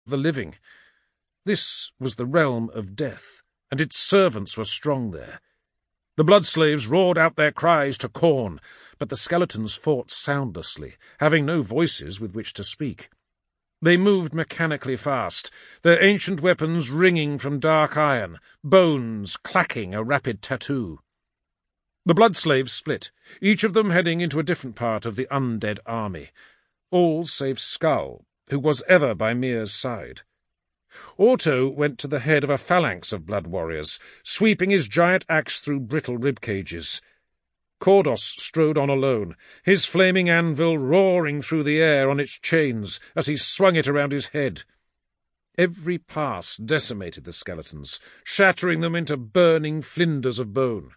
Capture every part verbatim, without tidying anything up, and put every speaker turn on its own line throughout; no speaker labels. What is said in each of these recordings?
the living. This was the realm of death, and its servants were strong there. The blood-slaves roared out their cries to Khorne, but the skeletons fought soundlessly, having no voices with which to speak. They moved mechanically fast, their ancient weapons ringing from dark iron, bones clacking a rapid tattoo. The blood-slaves split, each of them heading into a different part of the undead army, all save Skull, who was ever by Mir's side. Orto went to the head of a phalanx of blood warriors, sweeping his giant axe through brittle rib-cages. Kordos strode on alone, his flaming anvil roaring through the air on its chains as he swung it around his head. Every pass decimated the skeletons, shattering them into burning flinders of bone.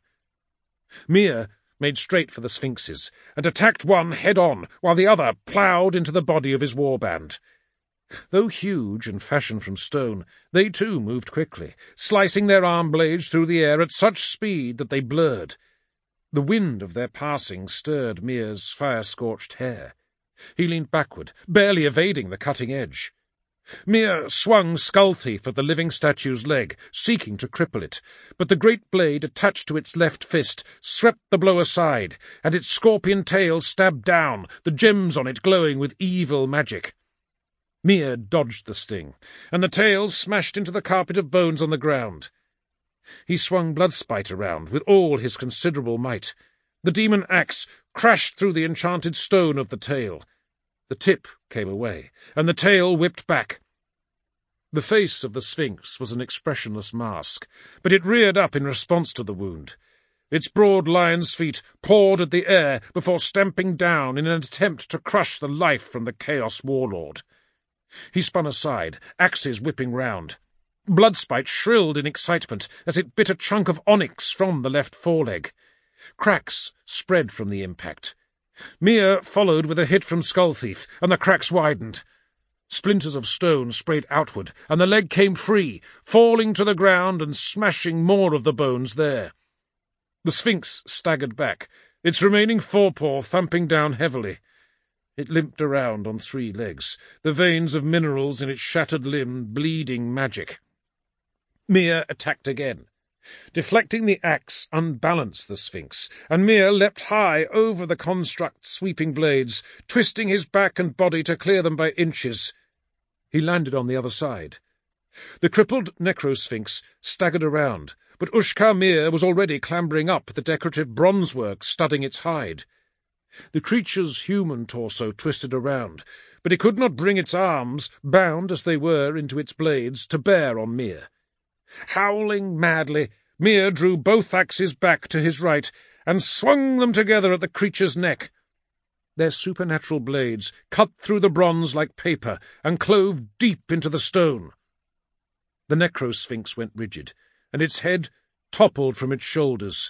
Mir made straight for the sphinxes, and attacked one head-on, while the other ploughed into the body of his warband. Though huge and fashioned from stone, they too moved quickly, slicing their arm blades through the air at such speed that they blurred. The wind of their passing stirred Mir's fire-scorched hair. He leaned backward, barely evading the cutting edge. Mir swung Skullthief at the living statue's leg, seeking to cripple it, but the great blade attached to its left fist swept the blow aside, and its scorpion tail stabbed down, the gems on it glowing with evil magic. Mir dodged the sting, and the tail smashed into the carpet of bones on the ground. He swung Bloodspite around with all his considerable might. The demon axe crashed through the enchanted stone of the tail. The tip came away, and the tail whipped back. The face of the Sphinx was an expressionless mask, but it reared up in response to the wound. Its broad lion's feet pawed at the air before stamping down in an attempt to crush the life from the Chaos Warlord. He spun aside, axes whipping round. Bloodspite shrilled in excitement as it bit a chunk of onyx from the left foreleg. Cracks spread from the impact. Mir followed with a hit from Skullthief, and the cracks widened. Splinters of stone sprayed outward, and the leg came free, falling to the ground and smashing more of the bones there. The Sphinx staggered back, its remaining forepaw thumping down heavily. It limped around on three legs, the veins of minerals in its shattered limb bleeding magic. Mir attacked again. Deflecting the axe unbalanced the Sphinx, and Mir leapt high over the construct's sweeping blades, twisting his back and body to clear them by inches. He landed on the other side. The crippled Necrosphinx staggered around, but Ushkar-Mir was already clambering up the decorative bronzework studding its hide. The creature's human torso twisted around, but it could not bring its arms, bound as they were into its blades, to bear on Mir. Howling madly, Mir drew both axes back to his right and swung them together at the creature's neck. Their supernatural blades cut through the bronze like paper and clove deep into the stone. The Necrosphinx went rigid, and its head toppled from its shoulders.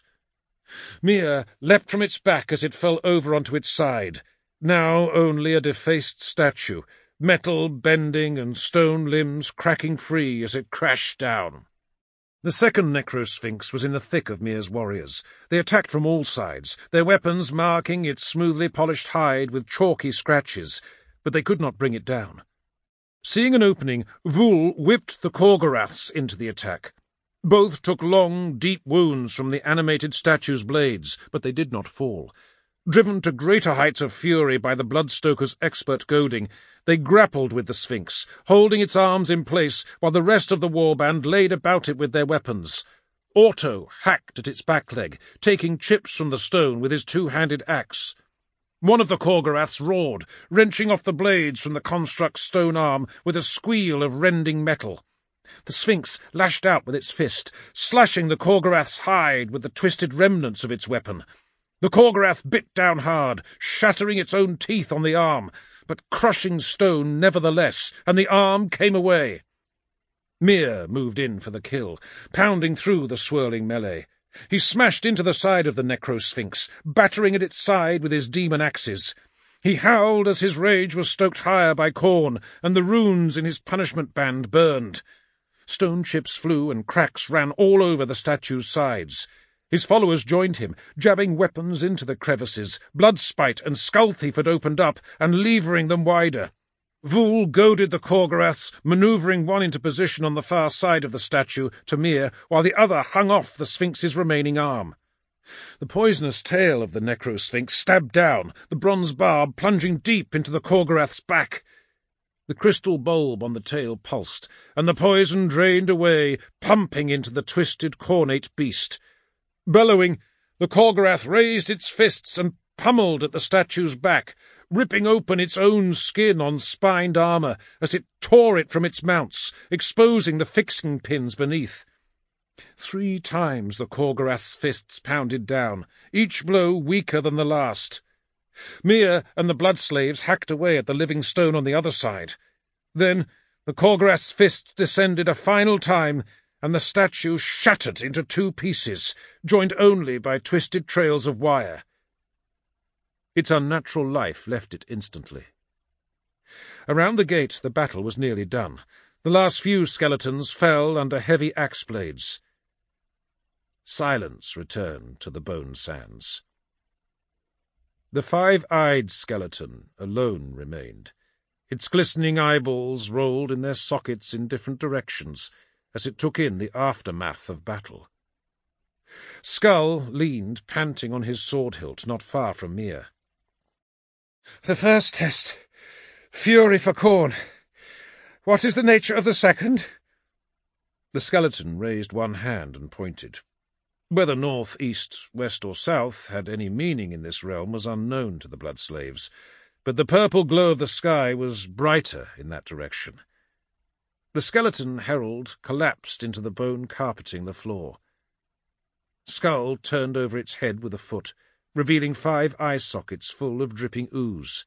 Mir leapt from its back as it fell over onto its side, now only a defaced statue, metal bending and stone limbs cracking free as it crashed down. The second Necrosphinx was in the thick of Mir's warriors. They attacked from all sides, their weapons marking its smoothly polished hide with chalky scratches, but they could not bring it down. Seeing an opening, Vul whipped the Korgoraths into the attack. Both took long, deep wounds from the animated statue's blades, but they did not fall. Driven to greater heights of fury by the Bloodstoker's expert goading, they grappled with the Sphinx, holding its arms in place while the rest of the warband laid about it with their weapons. Orto hacked at its back leg, taking chips from the stone with his two-handed axe. One of the Korgoraths roared, wrenching off the blades from the construct's stone arm with a squeal of rending metal. The Sphinx lashed out with its fist, slashing the Korgorath's hide with the twisted remnants of its weapon. The Korgorath bit down hard, shattering its own teeth on the arm, but crushing stone nevertheless, and the arm came away. Mir moved in for the kill, pounding through the swirling melee. He smashed into the side of the Necrosphinx, battering at its side with his demon axes. He howled as his rage was stoked higher by Khorne, and the runes in his punishment band burned. Stone chips flew and cracks ran all over the statue's sides. His followers joined him, jabbing weapons into the crevices. Bloodspite and Skullthief had opened up, and levering them wider. Vul goaded the Korgoraths, manoeuvring one into position on the far side of the statue, Tamir, while the other hung off the Sphinx's remaining arm. The poisonous tail of the Necrosphinx stabbed down, the bronze barb plunging deep into the Korgorath's back. The crystal bulb on the tail pulsed, and the poison drained away, pumping into the twisted, cornate beast. Bellowing, the Korgorath raised its fists and pummeled at the statue's back, ripping open its own skin on spined armour as it tore it from its mounts, exposing the fixing pins beneath. Three times the Korgorath's fists pounded down, each blow weaker than the last. Mir and the blood-slaves hacked away at the living stone on the other side. Then the Korgorath's fists descended a final time, and the statue shattered into two pieces, joined only by twisted trails of wire. Its unnatural life left it instantly. Around the gate the battle was nearly done. The last few skeletons fell under heavy axe blades. Silence returned to the bone sands. The five-eyed skeleton alone remained. Its glistening eyeballs rolled in their sockets in different directions as it took in the aftermath of battle. Skull leaned, panting on his sword-hilt, not far from Mir. "The first test. Fury for Khorne. What is the nature of the second?" The skeleton raised one hand and pointed. Whether north, east, west, or south had any meaning in this realm was unknown to the blood-slaves, but the purple glow of the sky was brighter in that direction. The skeleton herald collapsed into the bone carpeting the floor. Skull turned over its head with a foot, revealing five eye sockets full of dripping ooze.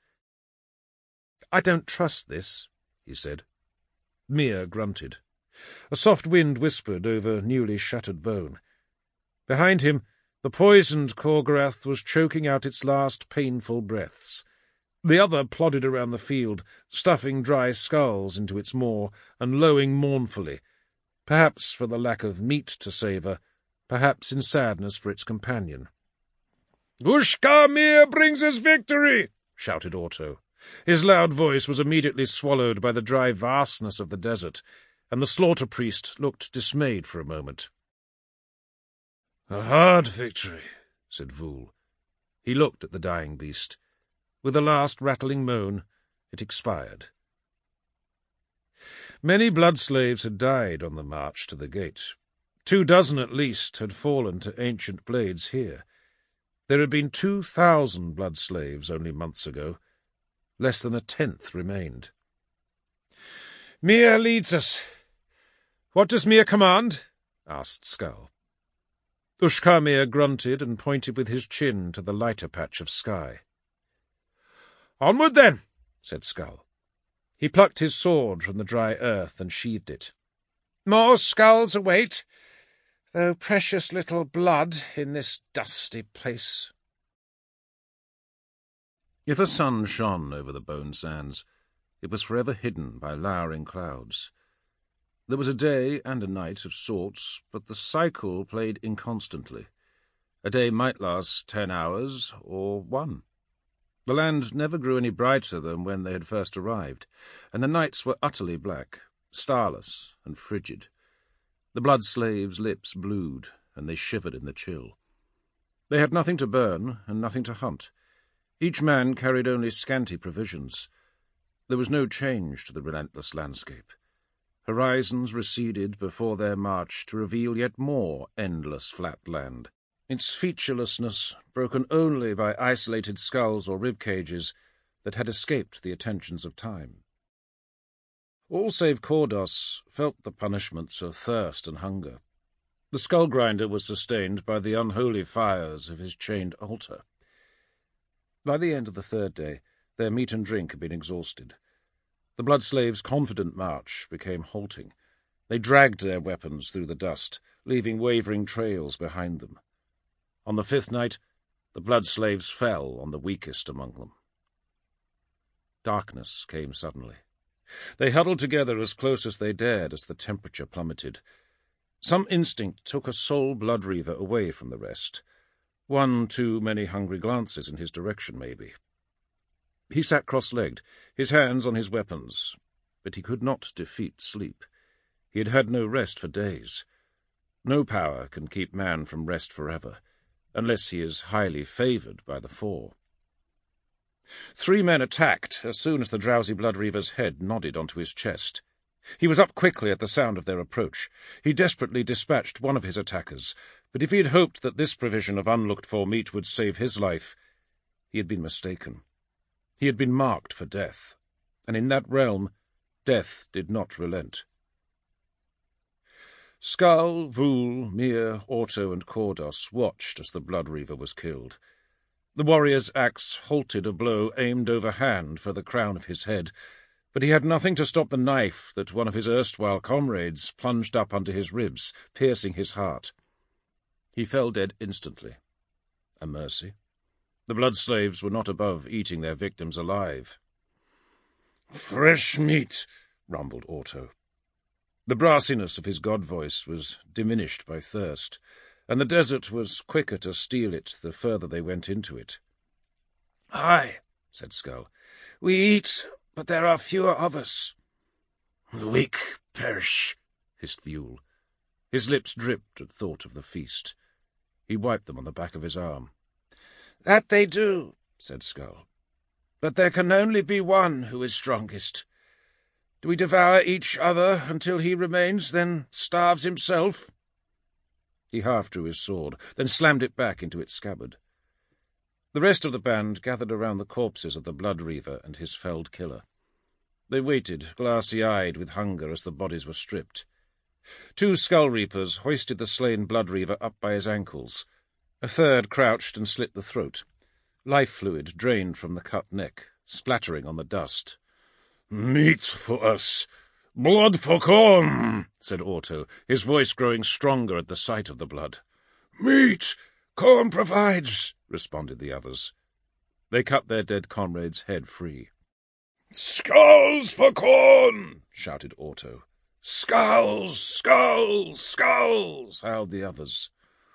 "I don't trust this," he said. Mir grunted. A soft wind whispered over newly shattered bone. Behind him, the poisoned Korgorath was choking out its last painful breaths. The other plodded around the field, stuffing dry skulls into its maw and lowing mournfully, perhaps for the lack of meat to savour, perhaps in sadness for its companion. "Ushka-Mir brings us victory!" shouted Orto. His loud voice was immediately swallowed by the dry vastness of the desert, and the slaughter-priest looked dismayed for a moment. "A hard victory," said Vul. He looked at the dying beast. With a last rattling moan, it expired. Many blood-slaves had died on the march to the gate. Two dozen at least had fallen to ancient blades here. There had been two thousand blood-slaves only months ago. Less than a tenth remained. "Mir leads us. What does Mir command?" asked Skull. Ushka-Mir grunted and pointed with his chin to the lighter patch of sky. "Onward, then," said Skull. He plucked his sword from the dry earth and sheathed it. "More skulls await, though precious little blood in this dusty place." If a sun shone over the bone sands, it was forever hidden by lowering clouds. There was a day and a night of sorts, but the cycle played inconstantly. A day might last ten hours, or one. The land never grew any brighter than when they had first arrived, and the nights were utterly black, starless and frigid. The blood-slaves' lips blued, and they shivered in the chill. They had nothing to burn and nothing to hunt. Each man carried only scanty provisions. There was no change to the relentless landscape. Horizons receded before their march to reveal yet more endless flat land, its featurelessness broken only by isolated skulls or rib cages that had escaped the attentions of time. All save Kordos felt the punishments of thirst and hunger. The skull-grinder was sustained by the unholy fires of his chained altar. By the end of the third day, their meat and drink had been exhausted. The blood-slaves' confident march became halting. They dragged their weapons through the dust, leaving wavering trails behind them. On the fifth night, the blood-slaves fell on the weakest among them. Darkness came suddenly. They huddled together as close as they dared as the temperature plummeted. Some instinct took a sole blood-reaver away from the rest. One too many hungry glances in his direction, maybe. He sat cross-legged, his hands on his weapons, but he could not defeat sleep. He had had no rest for days. No power can keep man from rest forever, unless he is highly favoured by the Four. Three men attacked as soon as the drowsy Bloodreaver's head nodded onto his chest. He was up quickly at the sound of their approach. He desperately dispatched one of his attackers, but if he had hoped that this provision of unlooked-for meat would save his life, he had been mistaken. He had been marked for death, and in that realm, death did not relent. Skull, Vul, Mir, Orto, and Kordos watched as the Bloodreaver was killed. The warrior's axe halted a blow aimed overhand for the crown of his head, but he had nothing to stop the knife that one of his erstwhile comrades plunged up under his ribs, piercing his heart. He fell dead instantly. A mercy. The blood-slaves were not above eating their victims alive. "Fresh meat," rumbled Orto. The brassiness of his god-voice was diminished by thirst, and the desert was quicker to steal it the further they went into it. "Aye," said Skull. "We eat, but there are fewer of us." "The weak perish," hissed Vul. His lips dripped at thought of the feast. He wiped them on the back of his arm. "That they do," said Skull. "But there can only be one who is strongest. Do we devour each other until he remains, then starves himself?" He half drew his sword, then slammed it back into its scabbard. The rest of the band gathered around the corpses of the Bloodreaver and his felled killer. They waited, glassy-eyed with hunger, as the bodies were stripped. Two Skull Reapers hoisted the slain Bloodreaver up by his ankles. A third crouched and slit the throat. Life fluid drained from the cut neck, splattering on the dust. "Meat for us! Blood for Khorne!" said Orto, his voice growing stronger at the sight of the blood. "Meat! Khorne provides!" responded the others. They cut their dead comrade's head free. "Skulls for Khorne!" shouted Orto. "Skulls! Skulls! Skulls!" howled the others.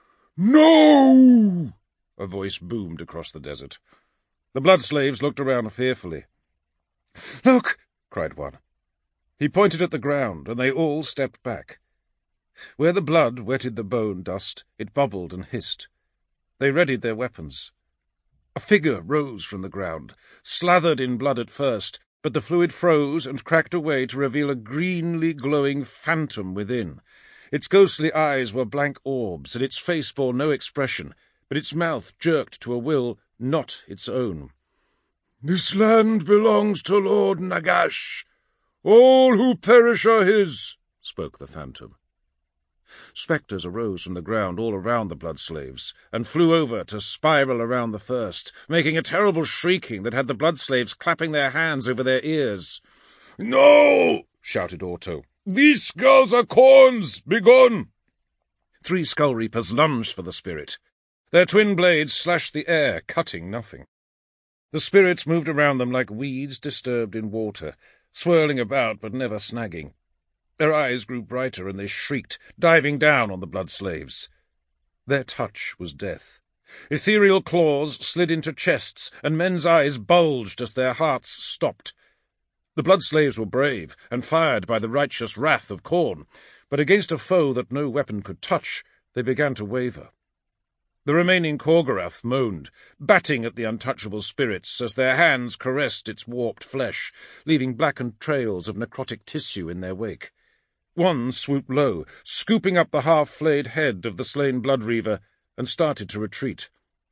"No!" a voice boomed across the desert. The blood-slaves looked around fearfully. "Look!" cried one. He pointed at the ground, and they all stepped back. Where the blood wetted the bone dust, it bubbled and hissed. They readied their weapons. A figure rose from the ground, slathered in blood at first, but the fluid froze and cracked away to reveal a greenly glowing phantom within. Its ghostly eyes were blank orbs, and its face bore no expression, but its mouth jerked to a will not its own. "This land belongs to Lord Nagash. All who perish are his," spoke the phantom. Spectres arose from the ground all around the blood-slaves, and flew over to spiral around the first, making a terrible shrieking that had the blood-slaves clapping their hands over their ears. "No!" shouted Orto. "These skulls are Khorne's! Begone!" Three Skull Reapers lunged for the spirit. Their twin blades slashed the air, cutting nothing. The spirits moved around them like weeds disturbed in water, swirling about but never snagging. Their eyes grew brighter, and they shrieked, diving down on the blood-slaves. Their touch was death. Ethereal claws slid into chests, and men's eyes bulged as their hearts stopped. The blood-slaves were brave, and fired by the righteous wrath of Khorne, but against a foe that no weapon could touch, they began to waver. The remaining Khorgorath moaned, batting at the untouchable spirits as their hands caressed its warped flesh, leaving blackened trails of necrotic tissue in their wake. One swooped low, scooping up the half-flayed head of the slain Bloodreaver, and started to retreat.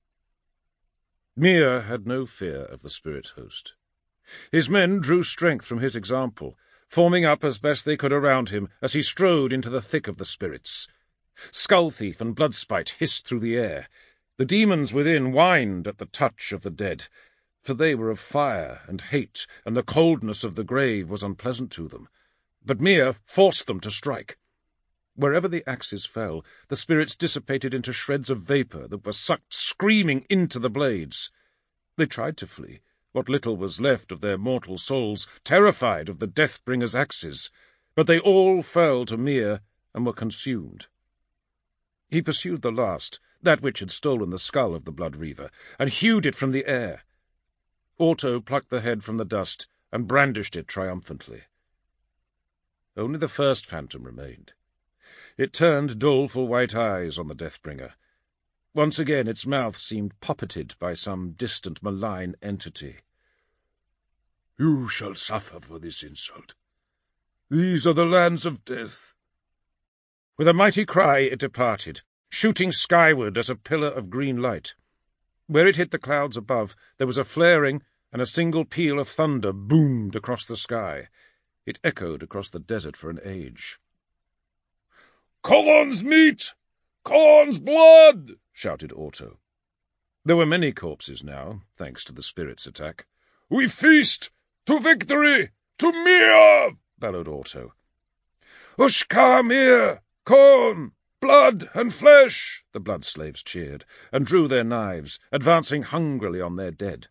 Mir had no fear of the spirit host. His men drew strength from his example, forming up as best they could around him as he strode into the thick of the spirits. Skull-thief and Bloodspite hissed through the air. The demons within whined at the touch of the dead, for they were of fire and hate, and the coldness of the grave was unpleasant to them. But Mir forced them to strike. Wherever the axes fell, the spirits dissipated into shreds of vapour that were sucked screaming into the blades. They tried to flee, what little was left of their mortal souls, terrified of the Deathbringer's axes, but they all fell to Mir and were consumed. He pursued the last, that which had stolen the skull of the Bloodreaver, and hewed it from the air. Otto plucked the head from the dust and brandished it triumphantly. Only the first phantom remained. It turned doleful white eyes on the Deathbringer. Once again its mouth seemed puppeted by some distant malign entity. "You shall suffer for this insult. These are the lands of death." With a mighty cry it departed, shooting skyward as a pillar of green light. Where it hit the clouds above, there was a flaring, and a single peal of thunder boomed across the sky. It echoed across the desert for an age. "Khorne's meat! Khorne's blood!" shouted Otto. There were many corpses now, thanks to the spirit's attack. "We feast! To victory! To Mir!" bellowed Otto. "Ushkar Mir! Khorne! Blood and flesh!" the blood-slaves cheered, and drew their knives, advancing hungrily on their dead.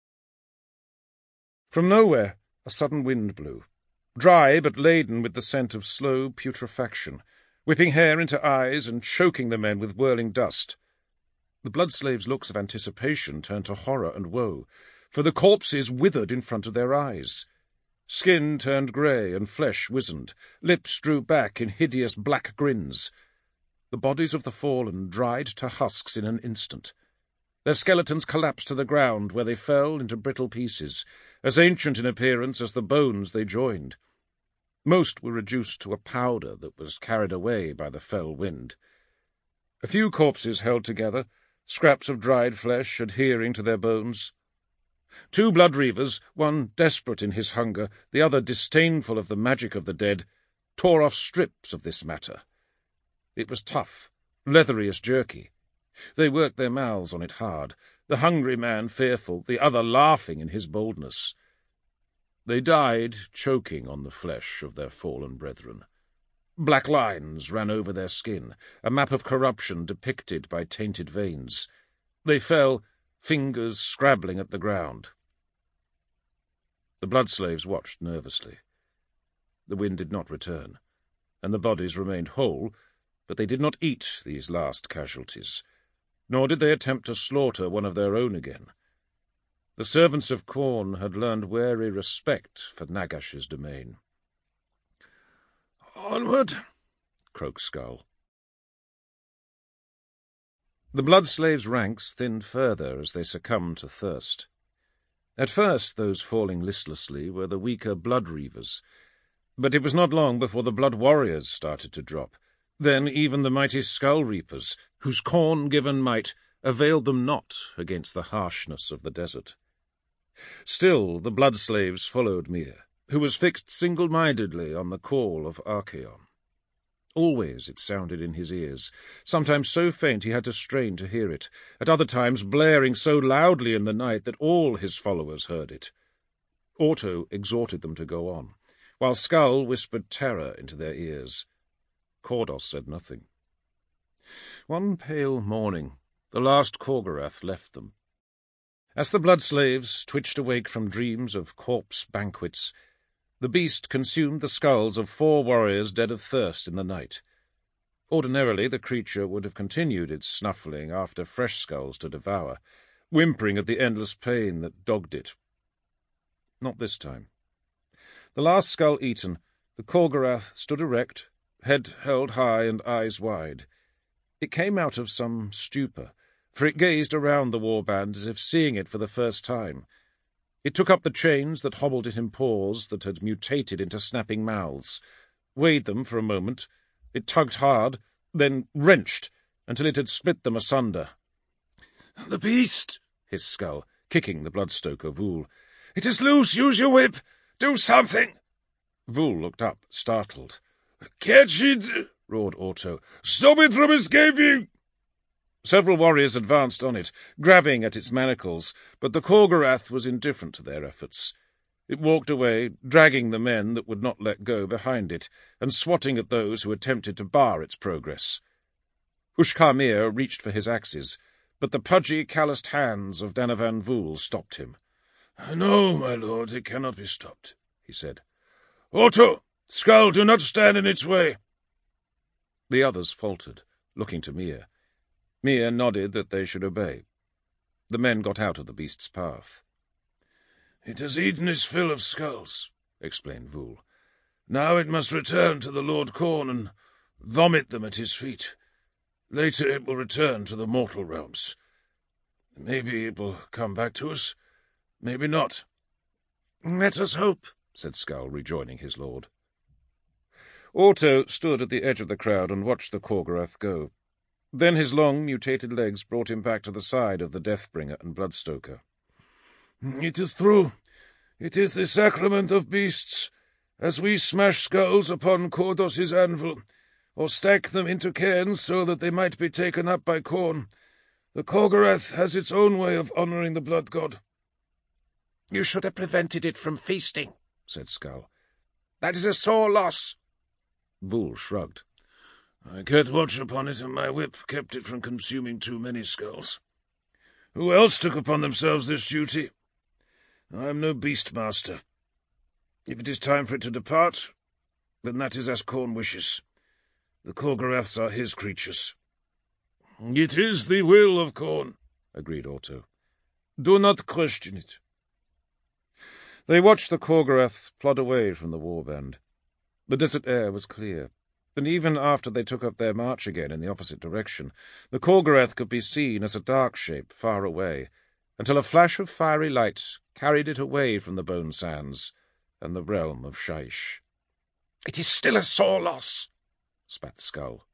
From nowhere a sudden wind blew, dry but laden with the scent of slow putrefaction, whipping hair into eyes and choking the men with whirling dust. The blood-slaves' looks of anticipation turned to horror and woe, for the corpses withered in front of their eyes. Skin turned grey and flesh wizened, lips drew back in hideous black grins. The bodies of the fallen dried to husks in an instant. Their skeletons collapsed to the ground, where they fell into brittle pieces, as ancient in appearance as the bones they joined. Most were reduced to a powder that was carried away by the fell wind. A few corpses held together, scraps of dried flesh adhering to their bones. Two blood-reavers, one desperate in his hunger, the other disdainful of the magic of the dead, tore off strips of this matter. It was tough, leathery as jerky. They worked their mouths on it hard, the hungry man fearful, the other laughing in his boldness. They died choking on the flesh of their fallen brethren. Black lines ran over their skin, a map of corruption depicted by tainted veins. They fell, fingers scrabbling at the ground. The blood-slaves watched nervously. The wind did not return, and the bodies remained whole, but they did not eat these last casualties, nor did they attempt to slaughter one of their own again. The servants of Khorne had learned wary respect for Nagash's domain. "Onward!" croaked Skull. The blood-slaves' ranks thinned further as they succumbed to thirst. At first those falling listlessly were the weaker blood-reavers, but it was not long before the blood-warriors started to drop. Then even the mighty skull-reapers, whose Khorne-given might availed them not against the harshness of the desert. Still the blood-slaves followed Mir, who was fixed single-mindedly on the call of Archaon. Always it sounded in his ears, sometimes so faint he had to strain to hear it, at other times blaring so loudly in the night that all his followers heard it. Otto exhorted them to go on, while Skull whispered terror into their ears. Kordos said nothing. One pale morning, the last Khorgorath left them. As the blood-slaves twitched awake from dreams of corpse banquets, the beast consumed the skulls of four warriors dead of thirst in the night. Ordinarily the creature would have continued its snuffling after fresh skulls to devour, whimpering at the endless pain that dogged it. Not this time. The last skull eaten, the Khorgorath stood erect, head held high and eyes wide. It came out of some stupor, for it gazed around the warband as if seeing it for the first time. It took up the chains that hobbled it in paws that had mutated into snapping mouths, weighed them for a moment. It tugged hard, then wrenched, until it had split them asunder. "The beast!" hissed Skull, kicking the bloodstoker Vul. "It is loose! Use your whip! Do something!" Vul looked up, startled. "Catch it!" roared Otto. "Stop it from escaping!" Several warriors advanced on it, grabbing at its manacles, but the Khorgorath was indifferent to their efforts. It walked away, dragging the men that would not let go behind it, and swatting at those who attempted to bar its progress. Ushkar Mir reached for his axes, but the pudgy, calloused hands of Danavan Vul stopped him. "No, my lord, it cannot be stopped," he said. "Otto, Skull, do not stand in its way." The others faltered, looking to Mir. Mir nodded that they should obey. The men got out of the beast's path. "It has eaten its fill of skulls," explained Vul. "Now it must return to the Lord Khorne and vomit them at his feet. Later it will return to the mortal realms. Maybe it will come back to us, maybe not." "Let us hope," said Skull, rejoining his lord. Orto stood at the edge of the crowd and watched the Khorgorath go. Then his long, mutated legs brought him back to the side of the Deathbringer and Bloodstoker. "It is true. It is the sacrament of beasts. As we smash skulls upon Kordos's anvil, or stack them into cairns so that they might be taken up by Khorne, the Khorgorath has its own way of honouring the blood god." "You should have prevented it from feasting," said Skull. "That is a sore loss." Vul shrugged. "I kept watch upon it, and my whip kept it from consuming too many skulls. Who else took upon themselves this duty? I am no beastmaster. If it is time for it to depart, then that is as Khorne wishes. The Khorgoraths are his creatures." "It is the will of Khorne," agreed Orto. "Do not question it." They watched the Khorgorath plod away from the warband. The desert air was clear, and even after they took up their march again in the opposite direction, the Khorgorath could be seen as a dark shape far away, until a flash of fiery light carried it away from the bone sands and the realm of Shaish. "It is still a sore loss," spat Skull.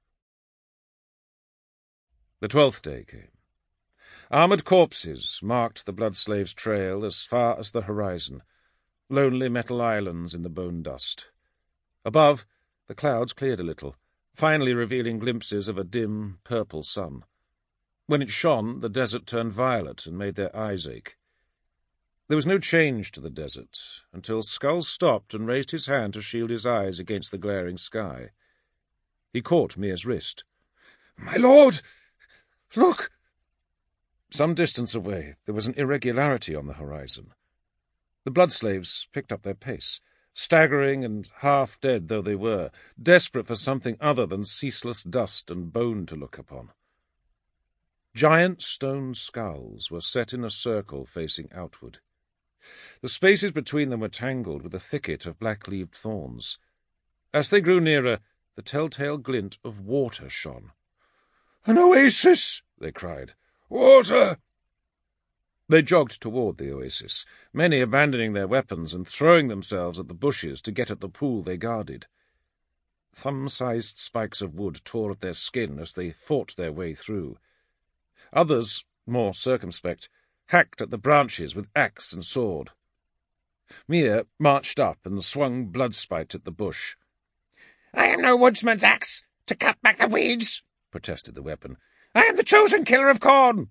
The twelfth day came. Armoured corpses marked the Bloodslave's trail as far as the horizon, lonely metal islands in the bone dust. Above, the clouds cleared a little, finally revealing glimpses of a dim, purple sun. When it shone, the desert turned violet and made their eyes ache. There was no change to the desert, until Skull stopped and raised his hand to shield his eyes against the glaring sky. He caught Mir's wrist. "My lord! Look!" Some distance away, there was an irregularity on the horizon. The Bloodslaves picked up their pace, staggering and half-dead though they were, desperate for something other than ceaseless dust and bone to look upon. Giant stone skulls were set in a circle facing outward. The spaces between them were tangled with a thicket of black-leaved thorns. As they grew nearer, the telltale glint of water shone. "An oasis!" they cried. "Water!" They jogged toward the oasis, many abandoning their weapons and throwing themselves at the bushes to get at the pool they guarded. Thumb-sized spikes of wood tore at their skin as they fought their way through. Others, more circumspect, hacked at the branches with axe and sword. Mir marched up and swung Bloodspite at the bush. "I am no woodsman's axe to cut back the weeds," protested the weapon. "I am the chosen killer of Khorne."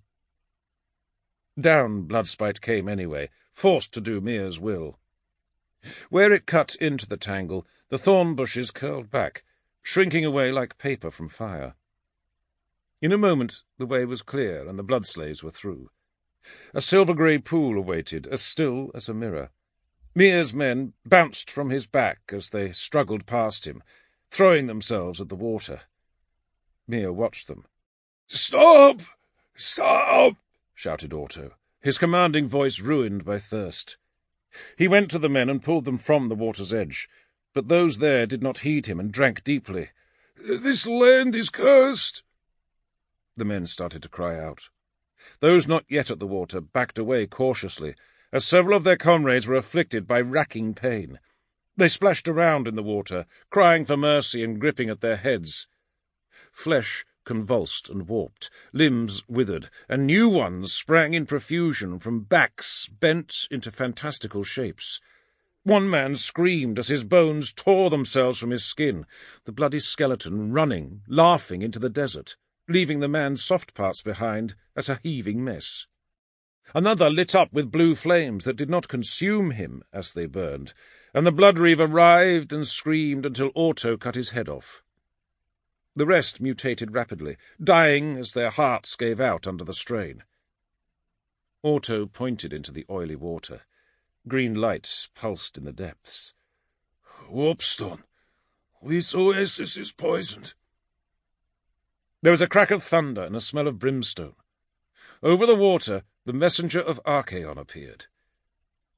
Down Bloodspite came anyway, forced to do Mir's will. Where it cut into the tangle, the thorn bushes curled back, shrinking away like paper from fire. In a moment the way was clear, and the Bloodslaves were through. A silver-grey pool awaited, as still as a mirror. Mir's men bounced from his back as they struggled past him, throwing themselves at the water. Mir watched them. "Stop! Stop!" shouted Orto, his commanding voice ruined by thirst. He went to the men and pulled them from the water's edge, but those there did not heed him and drank deeply. "This land is cursed!" The men started to cry out. Those not yet at the water backed away cautiously, as several of their comrades were afflicted by racking pain. They splashed around in the water, crying for mercy and gripping at their heads. Flesh convulsed and warped, limbs withered, and new ones sprang in profusion from backs bent into fantastical shapes. One man screamed as his bones tore themselves from his skin, the bloody skeleton running, laughing into the desert, leaving the man's soft parts behind as a heaving mess. Another lit up with blue flames that did not consume him as they burned, and the Bloodreaver writhed and screamed until Orto cut his head off. The rest mutated rapidly, dying as their hearts gave out under the strain. Orto pointed into the oily water. Green light pulsed in the depths. "Warpstone! This oasis is poisoned." There was a crack of thunder and a smell of brimstone. Over the water, the messenger of Archaon appeared.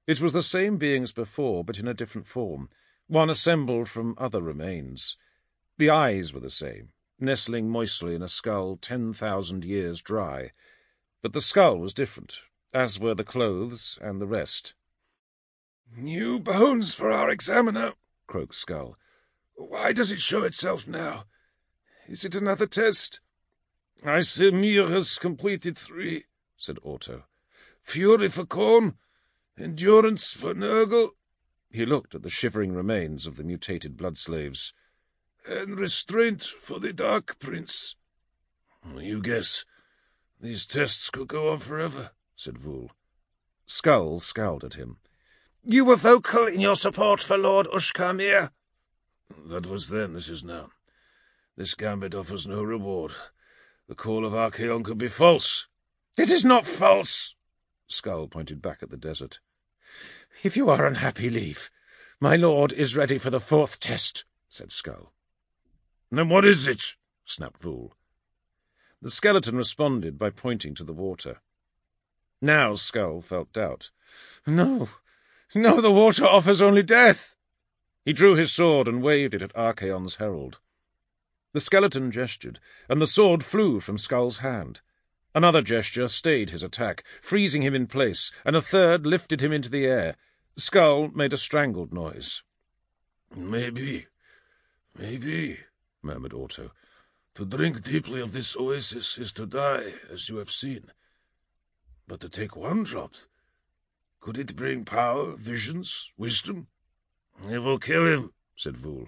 It was the same being as before, but in a different form, one assembled from other remains. The eyes were the same, nestling moistly in a skull ten thousand years dry, but the skull was different, as were the clothes and the rest.
"New bones for our examiner," croaked Skull. "Why does it show itself now? Is it another test?"
"I see Mir has completed three," said Otto.
"Fury for Korn, endurance for Nurgle."
He looked at the shivering remains of the mutated blood-slaves.
"And restraint for the Dark Prince."
"You guess. These tests could go on forever," said Vul. Skull scowled at him.
"You were vocal in your support for Lord Ushkar Mir."
"That was then, this is now. This gambit offers no reward. The call of Archaon could be false."
"It is not false."
Skull pointed back at the desert.
"If you are unhappy, leave. My lord is ready for the fourth test," said Skull.
"Then what is it?" snapped Vul. The skeleton responded by pointing to the water. Now Skull felt doubt.
"No, no, the water offers only death."
He drew his sword and waved it at Archaon's herald. The skeleton gestured, and the sword flew from Skull's hand. Another gesture stayed his attack, freezing him in place, and a third lifted him into the air. Skull made a strangled noise.
"Maybe, maybe," murmured Otto. "To drink deeply of this oasis is to die, as you have seen. But to take one drop, could it bring power, visions, wisdom?"
"It will kill him," said Vul.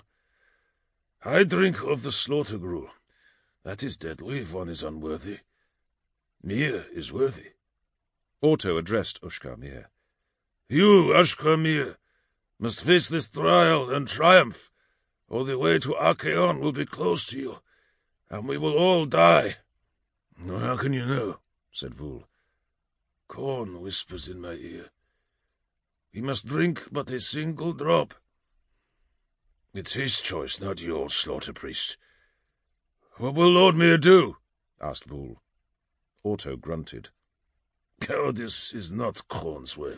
"I drink of the slaughter gruel. That is deadly if one is unworthy. Mir is worthy."
Otto addressed Ushkar Mir.
"You, Ushkar Mir, must face this trial and triumph, or the way to Archaon will be closed to you, and we will all die."
"How can you know?" said Vul.
"Korn whispers in my ear. He must drink but a single drop." "It's his choice, not yours, slaughter priest."
"What will Lord Mir do?" asked Vul. Otto grunted.
"Cowardice is not Korn's way."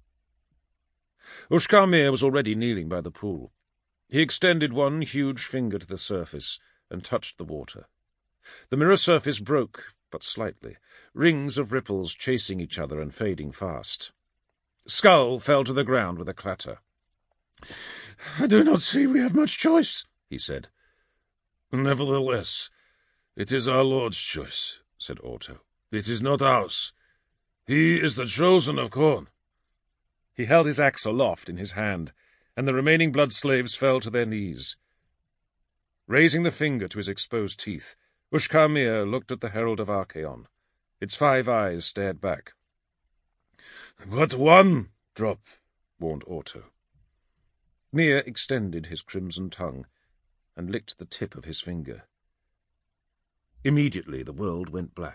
Ushkar Mir was already kneeling by the pool. He extended one huge finger to the surface and touched the water. The mirror surface broke, but slightly, rings of ripples chasing each other and fading fast. Skull fell to the ground with a clatter.
"I do not see we have much choice," he said.
"Nevertheless, it is our Lord's choice," said Otto. "It is not ours. He is the chosen of Korn." He held his axe aloft in his hand, and the remaining blood-slaves fell to their knees. Raising the finger to his exposed teeth, Ushkar Mir looked at the herald of Archaon. Its five eyes stared back.
"But one drop,"
warned Otto. Mir extended his crimson tongue and licked the tip of his finger. Immediately the world went black.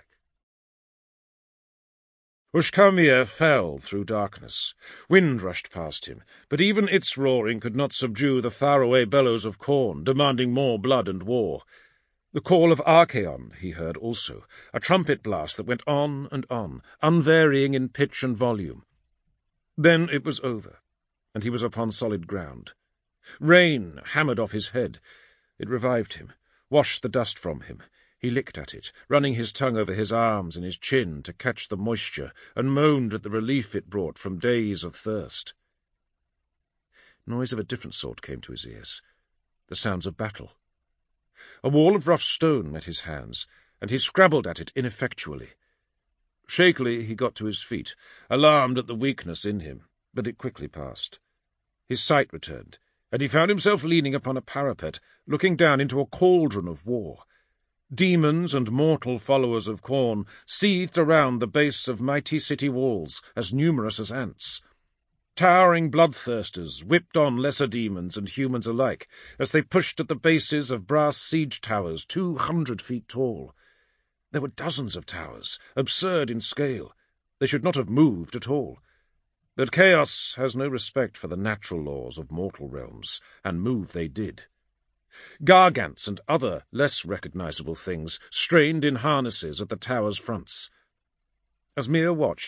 Ushkar Mir fell through darkness. Wind rushed past him, but even its roaring could not subdue the faraway bellows of Korn, demanding more blood and war. The call of Archaon he heard also, a trumpet blast that went on and on, unvarying in pitch and volume. Then it was over, and he was upon solid ground. Rain hammered off his head. It revived him, washed the dust from him. He licked at it, running his tongue over his arms and his chin to catch the moisture, and moaned at the relief it brought from days of thirst. Noise of a different sort came to his ears, the sounds of battle. A wall of rough stone met his hands, and he scrabbled at it ineffectually. Shakily he got to his feet, alarmed at the weakness in him, but it quickly passed. His sight returned, and he found himself leaning upon a parapet, looking down into a cauldron of war. Demons and mortal followers of Korn seethed around the base of mighty city walls, as numerous as ants. Towering bloodthirsters whipped on lesser demons and humans alike, as they pushed at the bases of brass siege towers two hundred feet tall. There were dozens of towers, absurd in scale. They should not have moved at all. But chaos has no respect for the natural laws of mortal realms, and move they did. Gargants and other less recognizable things strained in harnesses at the tower's fronts. As Mir watched,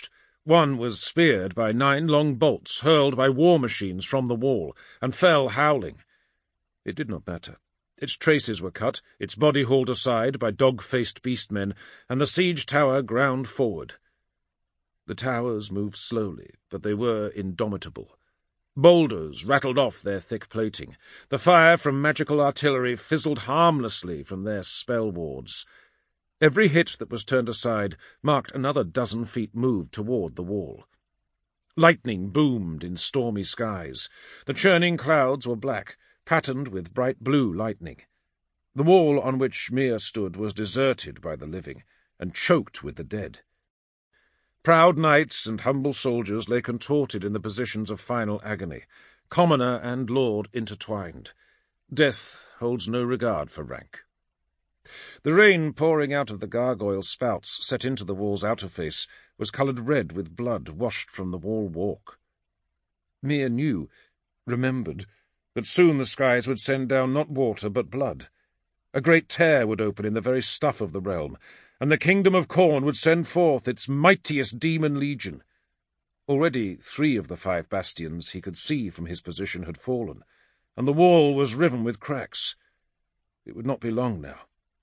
One was speared by nine long bolts hurled by war machines from the wall, and fell howling. It did not matter. Its traces were cut, its body hauled aside by dog-faced beastmen, and the siege tower ground forward. The towers moved slowly, but they were indomitable. Boulders rattled off their thick plating. The fire from magical artillery fizzled harmlessly from their spell wards. Every hit that was turned aside marked another dozen feet moved toward the wall. Lightning boomed in stormy skies. The churning clouds were black, patterned with bright blue lightning. The wall on which Mir stood was deserted by the living, and choked with the dead. Proud knights and humble soldiers lay contorted in the positions of final agony, commoner and lord intertwined. Death holds no regard for rank. The rain pouring out of the gargoyle spouts set into the wall's outer face was coloured red with blood washed from the wall walk. Mir knew, remembered, that soon the skies would send down not water but blood. A great tear would open in the very stuff of the realm, and the kingdom of Khorne would send forth its mightiest demon legion. Already three of the five bastions he could see from his position had fallen, and the wall was riven with cracks. It would not be long now.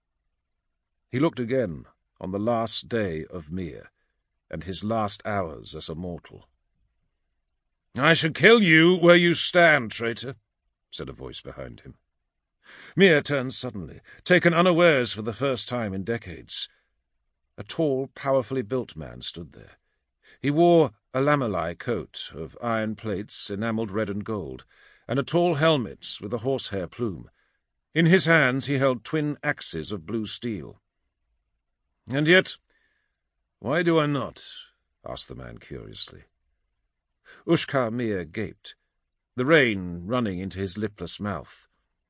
He looked again on the last day of Mir, and his last hours as a mortal. "I should kill you where you stand, traitor," said a voice behind him. Mir turned suddenly, taken unawares for the first time in decades. A tall, powerfully built man stood there. He wore a lamelli coat of iron plates enamelled red and gold, and a tall helmet with a horsehair plume. In his hands he held twin axes of blue steel. "And yet, why do I not?" asked the man curiously. Ushkar Mir gaped, the rain running into his lipless mouth.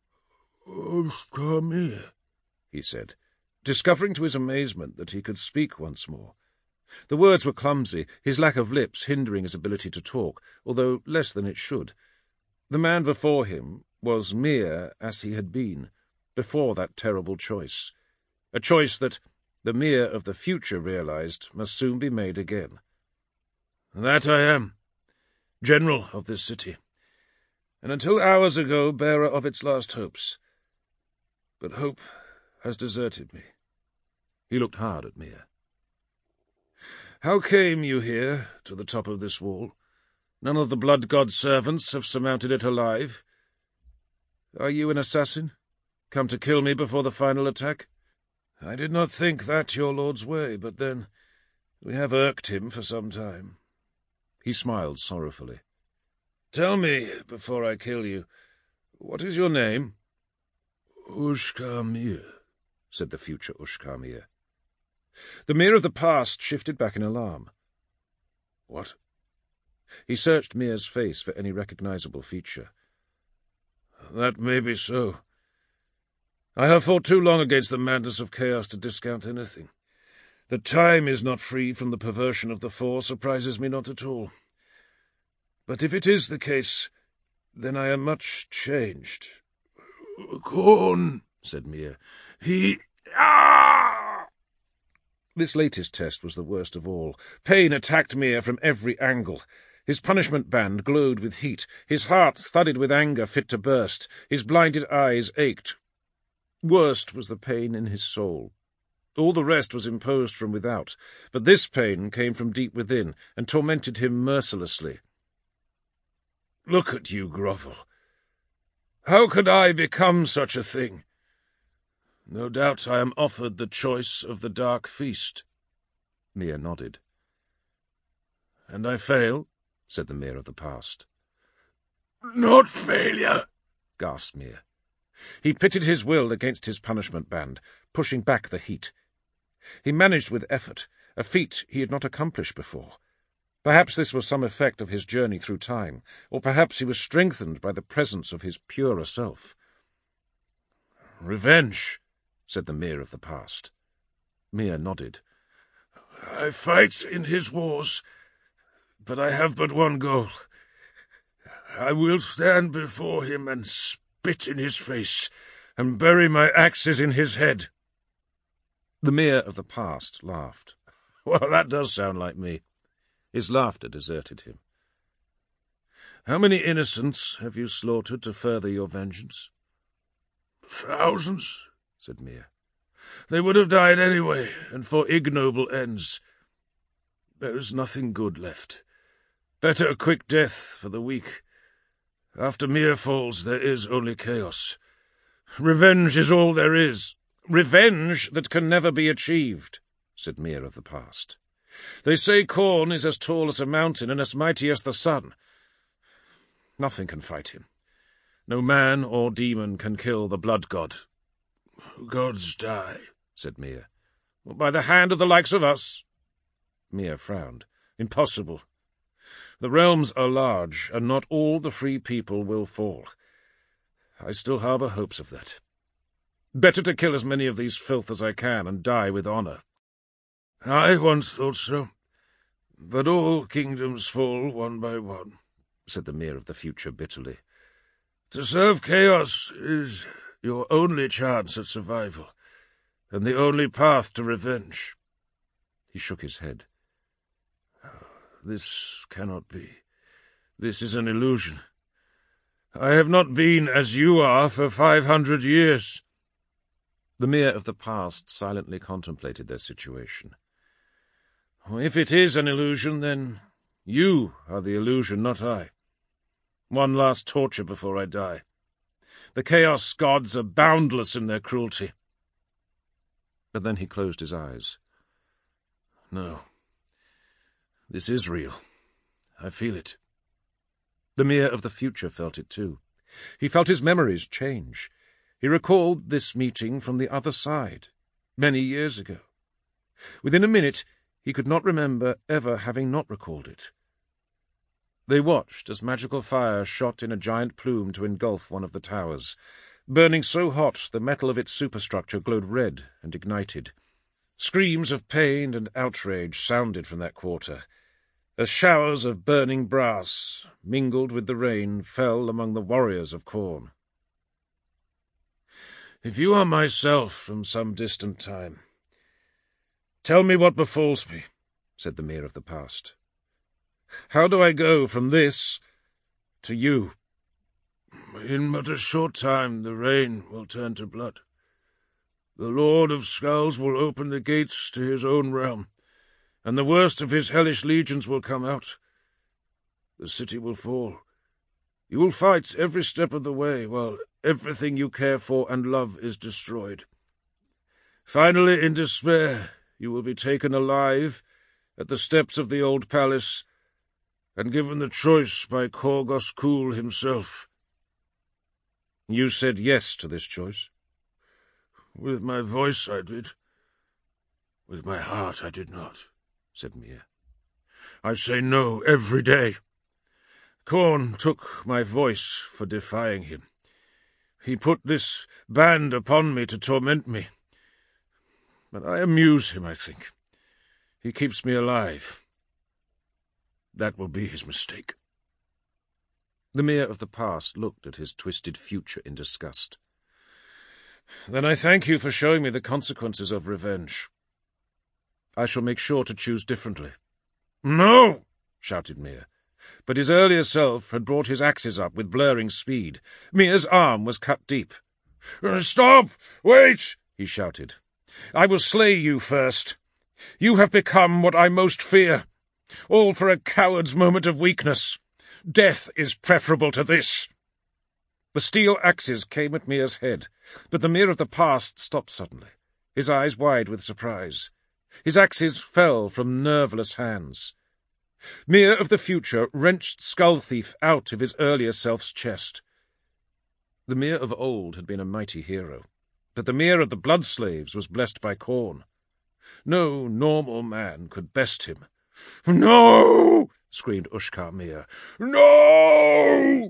"Ushkar Mir," he said, discovering to his amazement that he could speak once more. The words were clumsy, his lack of lips hindering his ability to talk, although less than it should. The man before him was Mir as he had been, before that terrible choice, a choice that the Mir of the future realized must soon be made again. "That I am, general of this city, and until hours ago bearer of its last hopes. But hope has deserted me." He looked hard at Mir. "How came you here, to the top of this wall? None of the blood god's servants have surmounted it alive. Are you an assassin, come to kill me before the final attack? I did not think that your lord's way, but then we have irked him for some time." He smiled sorrowfully. "Tell me, before I kill you, what is your name?" "Ushkar Mir," said the future Ushkar Mir. The Mir of the past shifted back in alarm. "What?" He searched Mir's face for any recognizable feature. "That may be so. I have fought too long against the madness of chaos to discount anything. That time is not free from the perversion of the Force surprises me not at all. But if it is the case, then I am much changed." "Khorne," said Mir. He... Ah! This latest test was the worst of all. Pain attacked Mir from every angle. His punishment band glowed with heat. His heart thudded with anger fit to burst. His blinded eyes ached. Worst was the pain in his soul. All the rest was imposed from without, but this pain came from deep within and tormented him mercilessly. "Look at you grovel. How could I become such a thing? No doubt I am offered the choice of the dark feast." Mir nodded. "And I fail?" said the Mir of the past. "Not failure," gasped Mir. He pitted his will against his punishment band, pushing back the heat. He managed with effort, a feat he had not accomplished before. Perhaps this was some effect of his journey through time, or perhaps he was strengthened by the presence of his purer self. "Revenge," said the Mir of the past. Mir nodded. "I fight in his wars, but I have but one goal. I will stand before him and spit in his face, and bury my axes in his head." The Mir of the past laughed. "Well, that does sound like me. His laughter deserted him. "How many innocents have you slaughtered to further your vengeance?"
"Thousands,"
said Mir.
"They would have died anyway, and for ignoble ends. There is nothing good left. Better a quick death for the weak. After Mir falls, there is only chaos. Revenge is all there is."
"Revenge that can never be achieved," said Mir of the past. "They say Khorne is as tall as a mountain and as mighty as the sun. Nothing can fight him. No man or demon can kill the blood god."
"Gods die,"
said Mir. "By the hand of the likes of us." Mir frowned. "Impossible. The realms are large, and not all the free people will fall. I still harbour hopes of that. Better to kill as many of these filth as I can and die with honour."
"I once thought so. But all kingdoms fall one by one," said the Mir of the Future bitterly. "To serve chaos is your only chance at survival, and the only path to revenge."
He shook his head.
"This cannot be. This is an illusion. I have not been as you are for five hundred years."
The Mir of the past silently contemplated their situation. "If it is an illusion, then you are the illusion, not I. One last torture before I die. The Chaos gods are boundless in their cruelty." But then he closed his eyes. "No. This is real. I feel it." The Mir of the Future felt it too. He felt his memories change. He recalled this meeting from the other side, many years ago. Within a minute, he could not remember ever having not recalled it. They watched as magical fire shot in a giant plume to engulf one of the towers. Burning so hot, the metal of its superstructure glowed red and ignited. Screams of pain and outrage sounded from that quarter, as showers of burning brass, mingled with the rain, fell among the warriors of Khorne. "If you are myself from some distant time, tell me what befalls me," said the Mir of the past. "How do I go from this to you?"
"In but a short time the rain will turn to blood. The Lord of Skulls will open the gates to his own realm, and the worst of his hellish legions will come out. The city will fall. You will fight every step of the way, while everything you care for and love is destroyed. Finally, in despair, you will be taken alive at the steps of the old palace and given the choice by Korgos Kul himself."
"You said yes to this choice?"
"With my voice I did. With my heart I did not," said Mir. "I say no every day. Khorne took my voice for defying him. He put this band upon me to torment me. But I amuse him, I think. He keeps me alive. That will be his mistake."
The Mir of the past looked at his twisted future in disgust. "Then I thank you for showing me the consequences of revenge. I shall make sure to choose differently."
"No!"
shouted Mir. But his earlier self had brought his axes up with blurring speed. Mir's arm was cut deep.
"Stop! Wait!"
he shouted. "I will slay you first. You have become what I most fear, all for a coward's moment of weakness. Death is preferable to this." The steel axes came at Mir's head, but the Mir of the past stopped suddenly, his eyes wide with surprise. His axes fell from nerveless hands. Mir of the Future wrenched Skull Thief out of his earlier self's chest. The Mir of old had been a mighty hero, but the Mir of the Blood Slaves was blessed by Khorne. No normal man could best him.
"No!"
screamed Ushkar Mir.
"No!"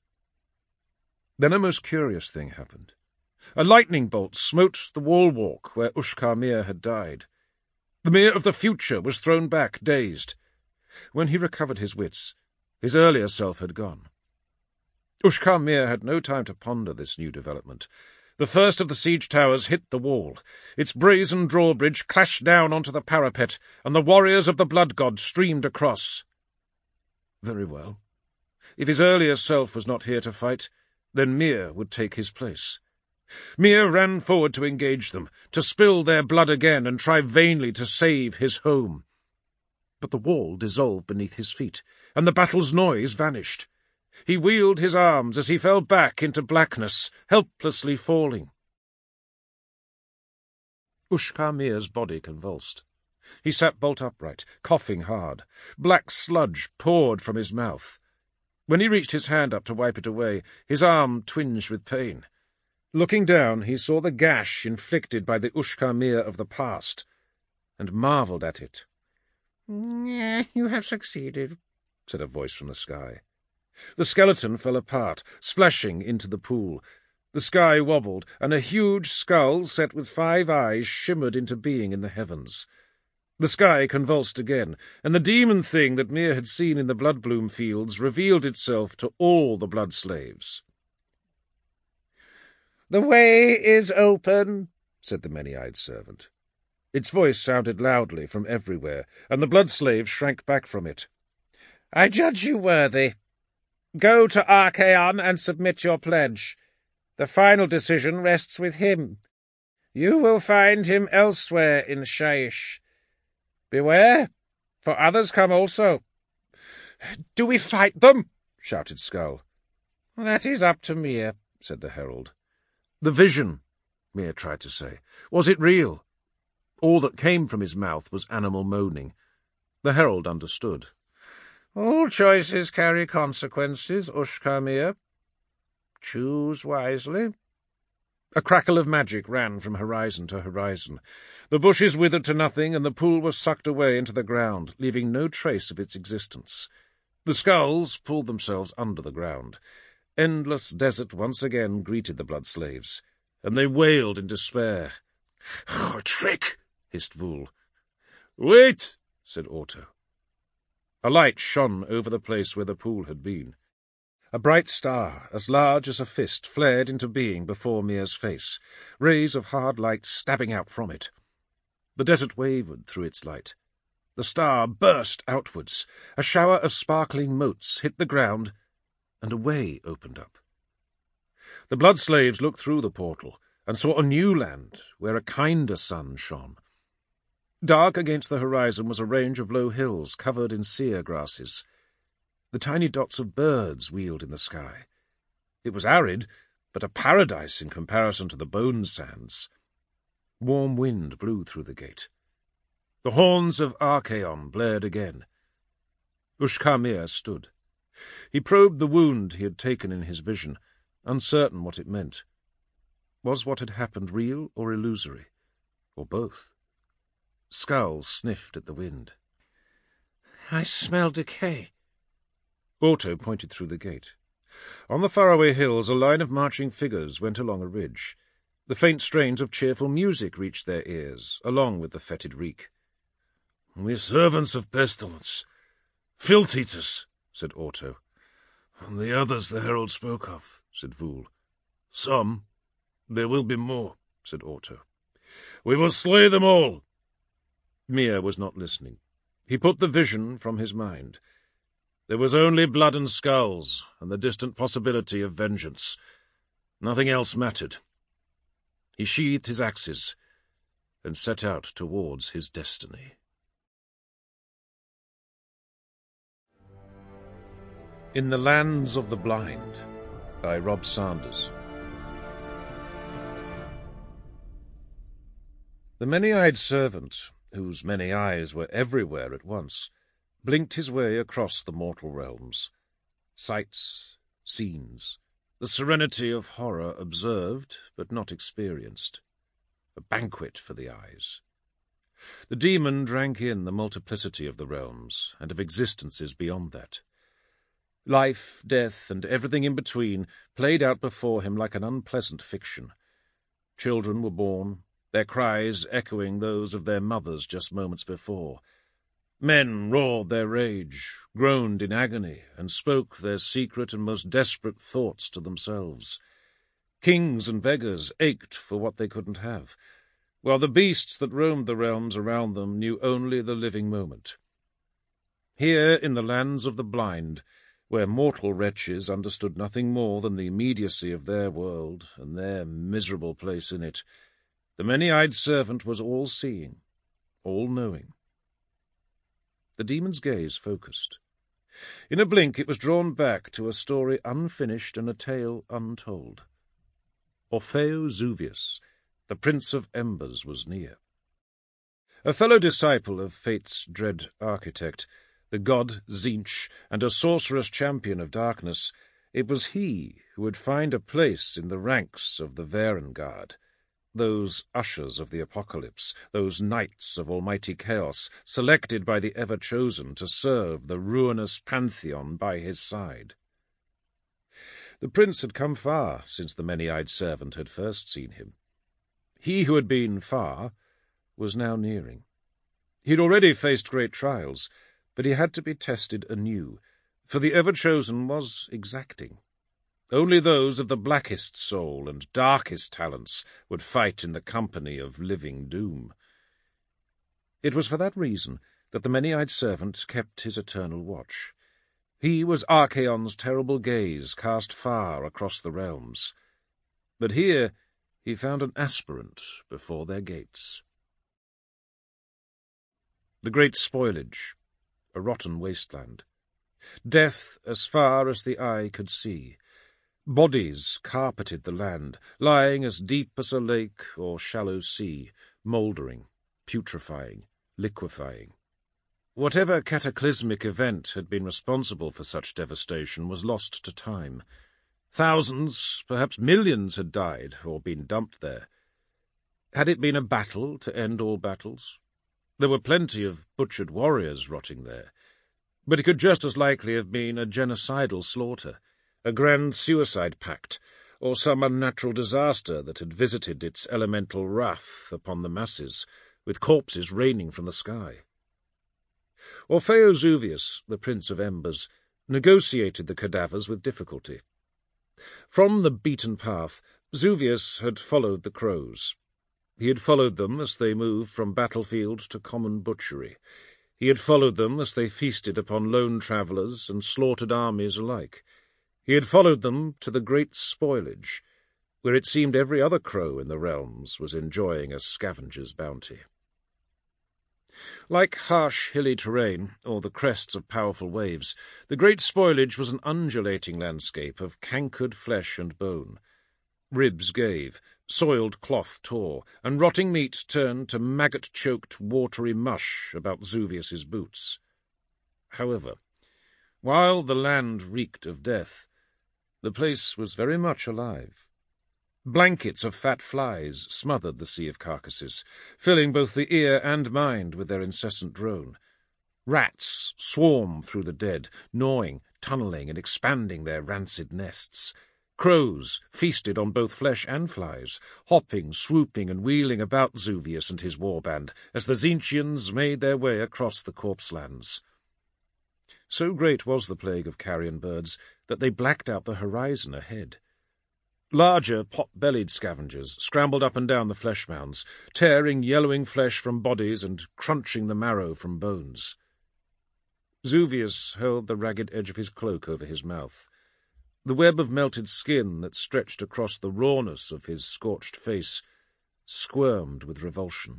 Then a most curious thing happened. A lightning bolt smote the wall walk where Ushkar Mir had died. The Mir of the Future was thrown back, dazed. When he recovered his wits, his earlier self had gone. Ushkar Mir had no time to ponder this new development. The first of the siege towers hit the wall. Its brazen drawbridge clashed down onto the parapet, and the warriors of the blood god streamed across. Very well. If his earlier self was not here to fight, then Mir would take his place. Mir ran forward to engage them, to spill their blood again and try vainly to save his home. But the wall dissolved beneath his feet, and the battle's noise vanished. He wheeled his arms as he fell back into blackness, helplessly falling. Ushkar Mir's body convulsed. He sat bolt upright, coughing hard. Black sludge poured from his mouth. When he reached his hand up to wipe it away, his arm twinged with pain. Looking down, he saw the gash inflicted by the Ushkar Mir of the past, and marvelled at it. "You have succeeded," said a voice from the sky. The skeleton fell apart, splashing into the pool. The sky wobbled, and a huge skull set with five eyes shimmered into being in the heavens. The sky convulsed again, and the demon thing that Mir had seen in the Bloodbloom fields revealed itself to all the blood slaves. "The way is open," said the many-eyed servant. Its voice sounded loudly from everywhere, and the blood slaves shrank back from it. "I judge you worthy. Go to Archaon and submit your pledge. The final decision rests with him. You will find him elsewhere in Shyish. Beware, for others come also." "Do we fight them?" shouted Skull. "That is up to Mir," said the herald. "The vision," Mir tried to say. "Was it real?" All that came from his mouth was animal moaning. The herald understood. "All choices carry consequences, Ushkar Mir. Choose wisely." A crackle of magic ran from horizon to horizon. The bushes withered to nothing, and the pool was sucked away into the ground, leaving no trace of its existence. The skulls pulled themselves under the ground. Endless desert once again greeted the blood slaves, and they wailed in despair. "A trick!" hissed Vul. "Wait!" said Otto. A light shone over the place where the pool had been. A bright star, as large as a fist, flared into being before Mir's face, rays of hard light stabbing out from it. The desert wavered through its light. The star burst outwards. A shower of sparkling motes hit the ground, and a way opened up. The blood slaves looked through the portal and saw a new land where a kinder sun shone. Dark against the horizon was a range of low hills covered in sear grasses. The tiny dots of birds wheeled in the sky. It was arid, but a paradise in comparison to the bone sands. Warm wind blew through the gate. The horns of Archaon blared again. Ushkar Mir stood. He probed the wound he had taken in his vision, uncertain what it meant. Was what had happened real or illusory, or both? Skull sniffed at the wind. "I smell decay." Otto pointed through the gate. On the faraway hills a line of marching figures went along a ridge. The faint strains of cheerful music reached their ears, along with the fetid reek. "We servants of pestilence, filth-eaters," said Otto. "And the others the herald spoke of," said Vul. "Some. There will be more," said Otto. "We will slay them all." Mir was not listening. He put the vision from his mind. There was only blood and skulls, and the distant possibility of vengeance. Nothing else mattered. He sheathed his axes and set out towards his destiny. In the Lands of the Blind, by Rob Sanders. The many-eyed servant, whose many eyes were everywhere at once, blinked his way across the mortal realms. Sights, scenes, the serenity of horror observed, but not experienced. A banquet for the eyes. The demon drank in the multiplicity of the realms, and of existences beyond that. Life, death, and everything in between played out before him like an unpleasant fiction. Children were born, their cries echoing those of their mothers just moments before. Men roared their rage, groaned in agony, and spoke their secret and most desperate thoughts to themselves. Kings and beggars ached for what they couldn't have, while the beasts that roamed the realms around them knew only the living moment. Here, in the lands of the blind, where mortal wretches understood nothing more than the immediacy of their world and their miserable place in it, the many-eyed servant was all-seeing, all-knowing. The demon's gaze focused. In a blink it was drawn back to a story unfinished and a tale untold. Orfeo Zuvius, the Prince of Embers, was near. A fellow disciple of Fate's dread architect, the god Tzeentch, and a sorcerous champion of darkness, it was he who would find a place in the ranks of the Varengard, those ushers of the apocalypse, those knights of almighty chaos, selected by the ever-chosen to serve the ruinous pantheon by his side. The prince had come far since the many-eyed servant had first seen him. He who had been far was now nearing. He had already faced great trials, but he had to be tested anew, for the ever-chosen was exacting. Only those of the blackest soul and darkest talents would fight in the company of living doom. It was for that reason that the many-eyed servant kept his eternal watch. He was Archaon's terrible gaze cast far across the realms. But here he found an aspirant before their gates. The great spoilage, a rotten wasteland. Death as far as the eye could see. Bodies carpeted the land, lying as deep as a lake or shallow sea, mouldering, putrefying, liquefying. Whatever cataclysmic event had been responsible for such devastation was lost to time. Thousands, perhaps millions, had died or been dumped there. Had it been a battle to end all battles? There were plenty of butchered warriors rotting there, but it could just as likely have been a genocidal slaughter, a grand suicide pact, or some unnatural disaster that had visited its elemental wrath upon the masses, with corpses raining from the sky. Orfeo Zuvius, the Prince of Embers, negotiated the cadavers with difficulty. From the beaten path, Zuvius had followed the crows. He had followed them as they moved from battlefield to common butchery. He had followed them as they feasted upon lone travellers and slaughtered armies alike. He had followed them to the great spoilage, where it seemed every other crow in the realms was enjoying a scavenger's bounty. Like harsh hilly terrain, or the crests of powerful waves, the great spoilage was an undulating landscape of cankered flesh and bone. Ribs gave, soiled cloth tore, and rotting meat turned to maggot-choked, watery mush about Zuvius's boots. However, while the land reeked of death, the place was very much alive. Blankets of fat flies smothered the sea of carcasses, filling both the ear and mind with their incessant drone. Rats swarmed through the dead, gnawing, tunnelling, and expanding their rancid nests. Crows feasted on both flesh and flies, hopping, swooping, and wheeling about Zuvius and his warband as the Tzeentchians made their way across the corpse-lands. So great was the plague of carrion birds that they blacked out the horizon ahead. Larger, pot-bellied scavengers scrambled up and down the flesh mounds, tearing yellowing flesh from bodies and crunching the marrow from bones. Zuvius held the ragged edge of his cloak over his mouth. The web of melted skin that stretched across the rawness of his scorched face squirmed with revulsion.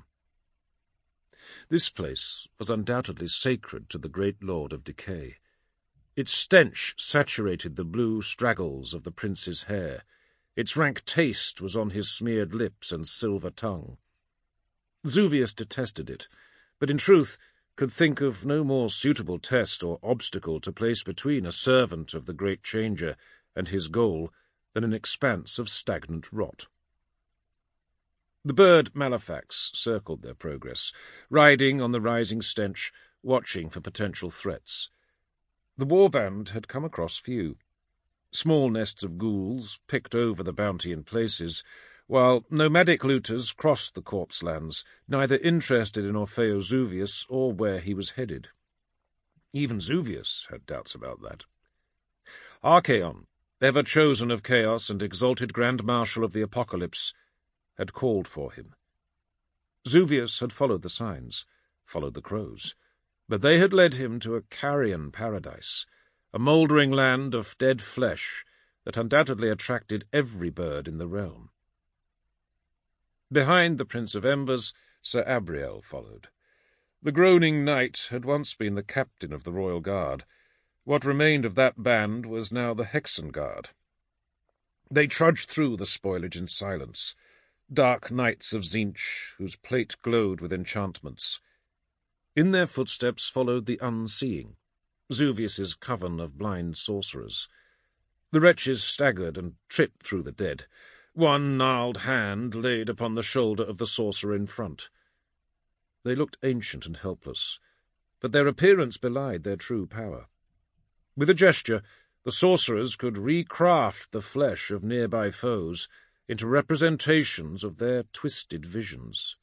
This place was undoubtedly sacred to the great lord of decay. Its stench saturated the blue straggles of the prince's hair. Its rank taste was on his smeared lips and silver tongue. Zuvius detested it, but in truth could think of no more suitable test or obstacle to place between a servant of the great changer and his goal than an expanse of stagnant rot. The bird Malefax circled their progress, riding on the rising stench, watching for potential threats. The warband had come across few. Small nests of ghouls picked over the bounty in places, while nomadic looters crossed the corpse-lands, neither interested in Orfeo Zuvius or where he was headed. Even Zuvius had doubts about that. Archaon, ever chosen of chaos and exalted Grand Marshal of the Apocalypse, had called for him. Zuvius had followed the signs, followed the crows, but they had led him to a carrion paradise, a mouldering land of dead flesh that undoubtedly attracted every bird in the realm. Behind the Prince of Embers, Sir Abriel followed. The groaning knight had once been the captain of the Royal Guard. What remained of that band was now the Hexen Guard. They trudged through the spoilage in silence, dark knights of Tzeentch, whose plate glowed with enchantments. In their footsteps followed the Unseeing, Zuvius's coven of blind sorcerers. The wretches staggered and tripped through the dead. One gnarled hand laid upon the shoulder of the sorcerer in front. They looked ancient and helpless, but their appearance belied their true power. With a gesture, the sorcerers could recraft the flesh of nearby foes into representations of their twisted visions.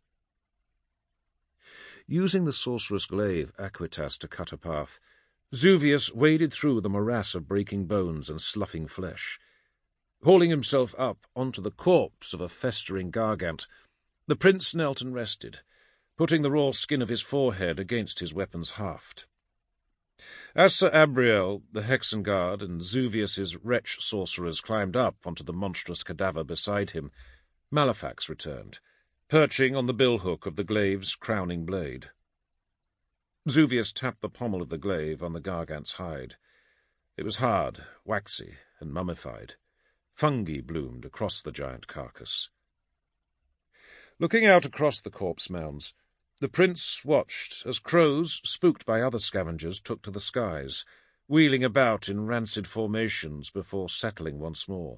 Using the sorcerer's glaive Aquitas to cut a path, Zuvius waded through the morass of breaking bones and sloughing flesh. Hauling himself up onto the corpse of a festering gargant, the prince knelt and rested, putting the raw skin of his forehead against his weapon's haft. As Sir Abriel, the Hexen Guard, and Zuvius's wretch sorcerers climbed up onto the monstrous cadaver beside him, Malefax returned, perching on the billhook of the glaive's crowning blade. Zuvius tapped the pommel of the glaive on the gargant's hide. It was hard, waxy, and mummified. Fungi bloomed across the giant carcass. Looking out across the corpse mounds, the prince watched as crows, spooked by other scavengers, took to the skies, wheeling about in rancid formations before settling once more.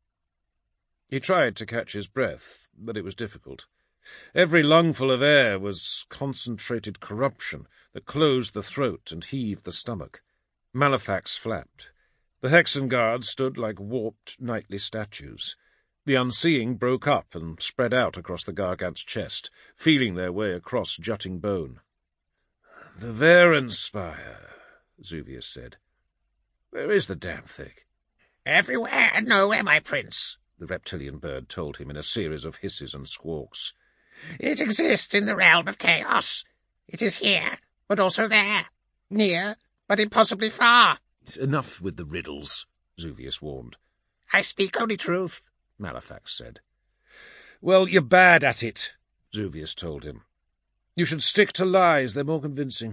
He tried to catch his breath, but it was difficult. Every lungful of air was concentrated corruption that closed the throat and heaved the stomach. Malefax flapped. The Hexen Guard stood like warped nightly statues. The Unseeing broke up and spread out across the gargant's chest, feeling their way across jutting bone. "The Varenspire," Zuvius said. "Where is the damn thing?"
"Everywhere and nowhere, my prince,"
the reptilian bird told him in a series of hisses and squawks.
"It exists in the realm of chaos. It is here, but also there. Near, but impossibly far."
"Enough with the riddles," Zuvius warned.
"I speak only truth,"
Malefax said. "Well, you're bad at it," Zuvius told him. "You should stick to lies, they're more convincing.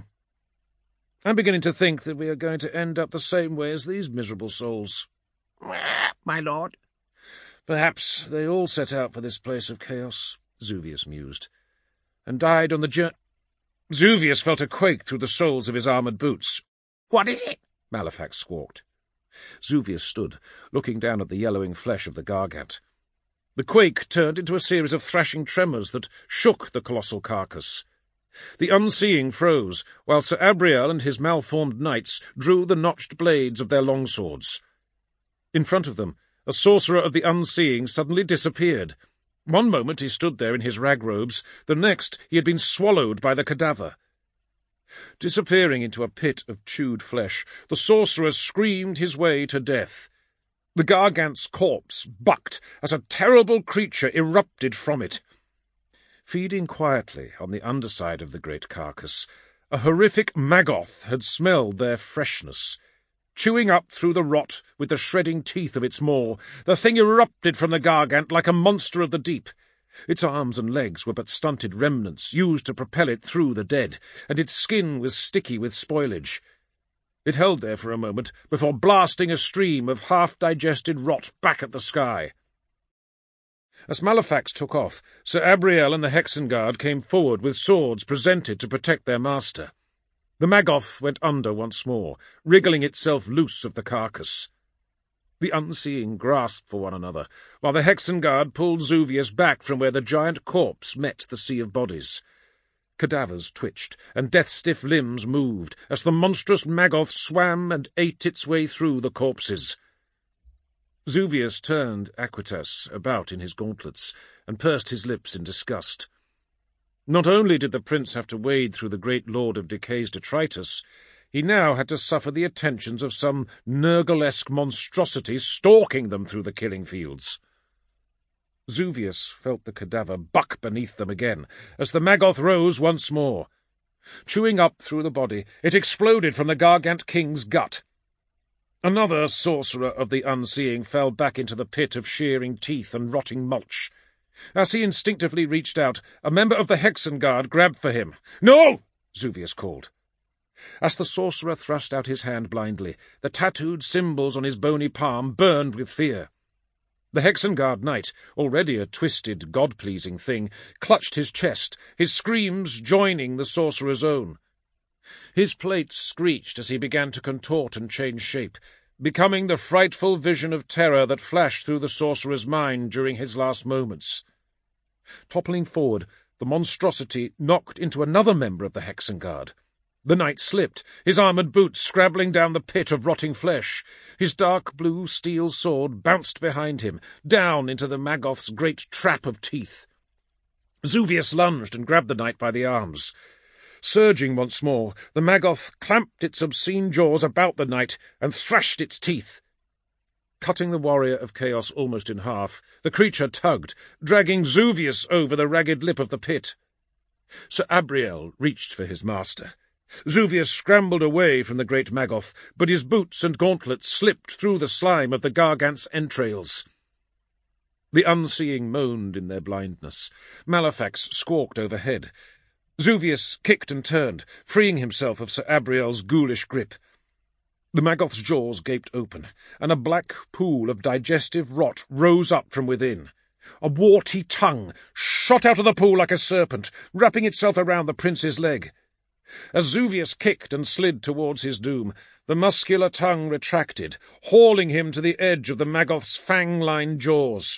I'm beginning to think that we are going to end up the same way as these miserable souls."
"My lord?"
"Perhaps they all set out for this place of chaos," Zuvius mused, "and died on the journey." Zuvius felt a quake through the soles of his armoured boots.
"What is it?"
Malefax squawked. Zuvius stood, looking down at the yellowing flesh of the gargant. The quake turned into a series of thrashing tremors that shook the colossal carcass. The Unseeing froze, while Sir Abriel and his malformed knights drew the notched blades of their longswords. In front of them, a sorcerer of the Unseeing suddenly disappeared. One moment he stood there in his rag robes, the next he had been swallowed by the cadaver. Disappearing into a pit of chewed flesh, the sorcerer screamed his way to death. The gargant's corpse bucked as a terrible creature erupted from it. Feeding quietly on the underside of the great carcass, a horrific maggoth had smelled their freshness. Chewing up through the rot with the shredding teeth of its maw, the thing erupted from the gargant like a monster of the deep. Its arms and legs were but stunted remnants used to propel it through the dead, and its skin was sticky with spoilage. It held there for a moment before blasting a stream of half-digested rot back at the sky. As Malefax took off, Sir Abriel and the Hexen Guard came forward with swords presented to protect their master. The maggoth went under once more, wriggling itself loose of the carcass. The Unseeing grasped for one another, while the Hexen Guard pulled Zuvius back from where the giant corpse met the sea of bodies. Cadavers twitched, and death-stiff limbs moved, as the monstrous maggoth swam and ate its way through the corpses. Zuvius turned Aquitas about in his gauntlets, and pursed his lips in disgust. Not only did the prince have to wade through the great lord of decay's detritus, He now had to suffer the attentions of some Nurgle-esque monstrosity stalking them through the killing fields. Zuvius felt the cadaver buck beneath them again, as the Maggoth rose once more. Chewing up through the body, it exploded from the Gargant King's gut. Another sorcerer of the Unseeing fell back into the pit of shearing teeth and rotting mulch. As he instinctively reached out, a member of the Hexenguard grabbed for him. "No!" Zuvius called. As the sorcerer thrust out his hand blindly, the tattooed symbols on his bony palm burned with fear. The Hexenguard knight, already a twisted, god-pleasing thing, clutched his chest, his screams joining the sorcerer's own. His plates screeched as he began to contort and change shape, becoming the frightful vision of terror that flashed through the sorcerer's mind during his last moments. Toppling forward, the monstrosity knocked into another member of the Hexenguard. The knight slipped, his armoured boots scrabbling down the pit of rotting flesh. His dark blue steel sword bounced behind him, down into the Maggoth's great trap of teeth. Zuvius lunged and grabbed the knight by the arms. Surging once more, the Maggoth clamped its obscene jaws about the knight and thrashed its teeth. Cutting the warrior of chaos almost in half, the creature tugged, dragging Zuvius over the ragged lip of the pit. Sir Abriel reached for his master. Zuvius scrambled away from the great Maggoth, but his boots and gauntlets slipped through the slime of the Gargant's entrails. The Unseeing moaned in their blindness. Malefax squawked overhead. Zuvius kicked and turned, freeing himself of Sir Abriel's ghoulish grip. The Maggoth's jaws gaped open, and a black pool of digestive rot rose up from within. A warty tongue shot out of the pool like a serpent, wrapping itself around the prince's leg. As Zuvius kicked and slid towards his doom, the muscular tongue retracted, hauling him to the edge of the Maggoth's fang-lined jaws.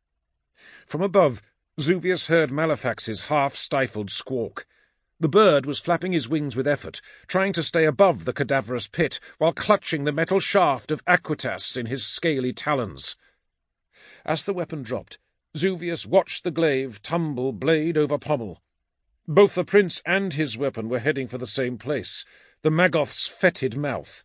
From above, Zuvius heard Malefax's half-stifled squawk. The bird was flapping his wings with effort, trying to stay above the cadaverous pit, while clutching the metal shaft of Aquitas in his scaly talons. As the weapon dropped, Zuvius watched the glaive tumble blade over pommel. Both the prince and his weapon were heading for the same place, the Maggoth's fetid mouth.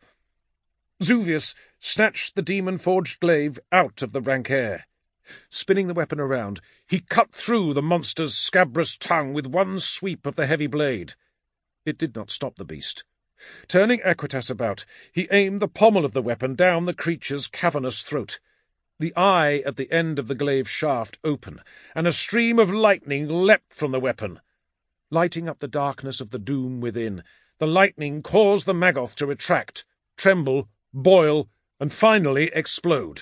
Zuvius snatched the demon-forged glaive out of the rank air. Spinning the weapon around, he cut through the monster's scabrous tongue with one sweep of the heavy blade. It did not stop the beast. Turning Aquitas about, he aimed the pommel of the weapon down the creature's cavernous throat. The eye at the end of the glaive shaft opened, and a stream of lightning leapt from the weapon. Lighting up the darkness of the doom within, the lightning caused the Maggoth to retract, tremble, boil, and finally explode.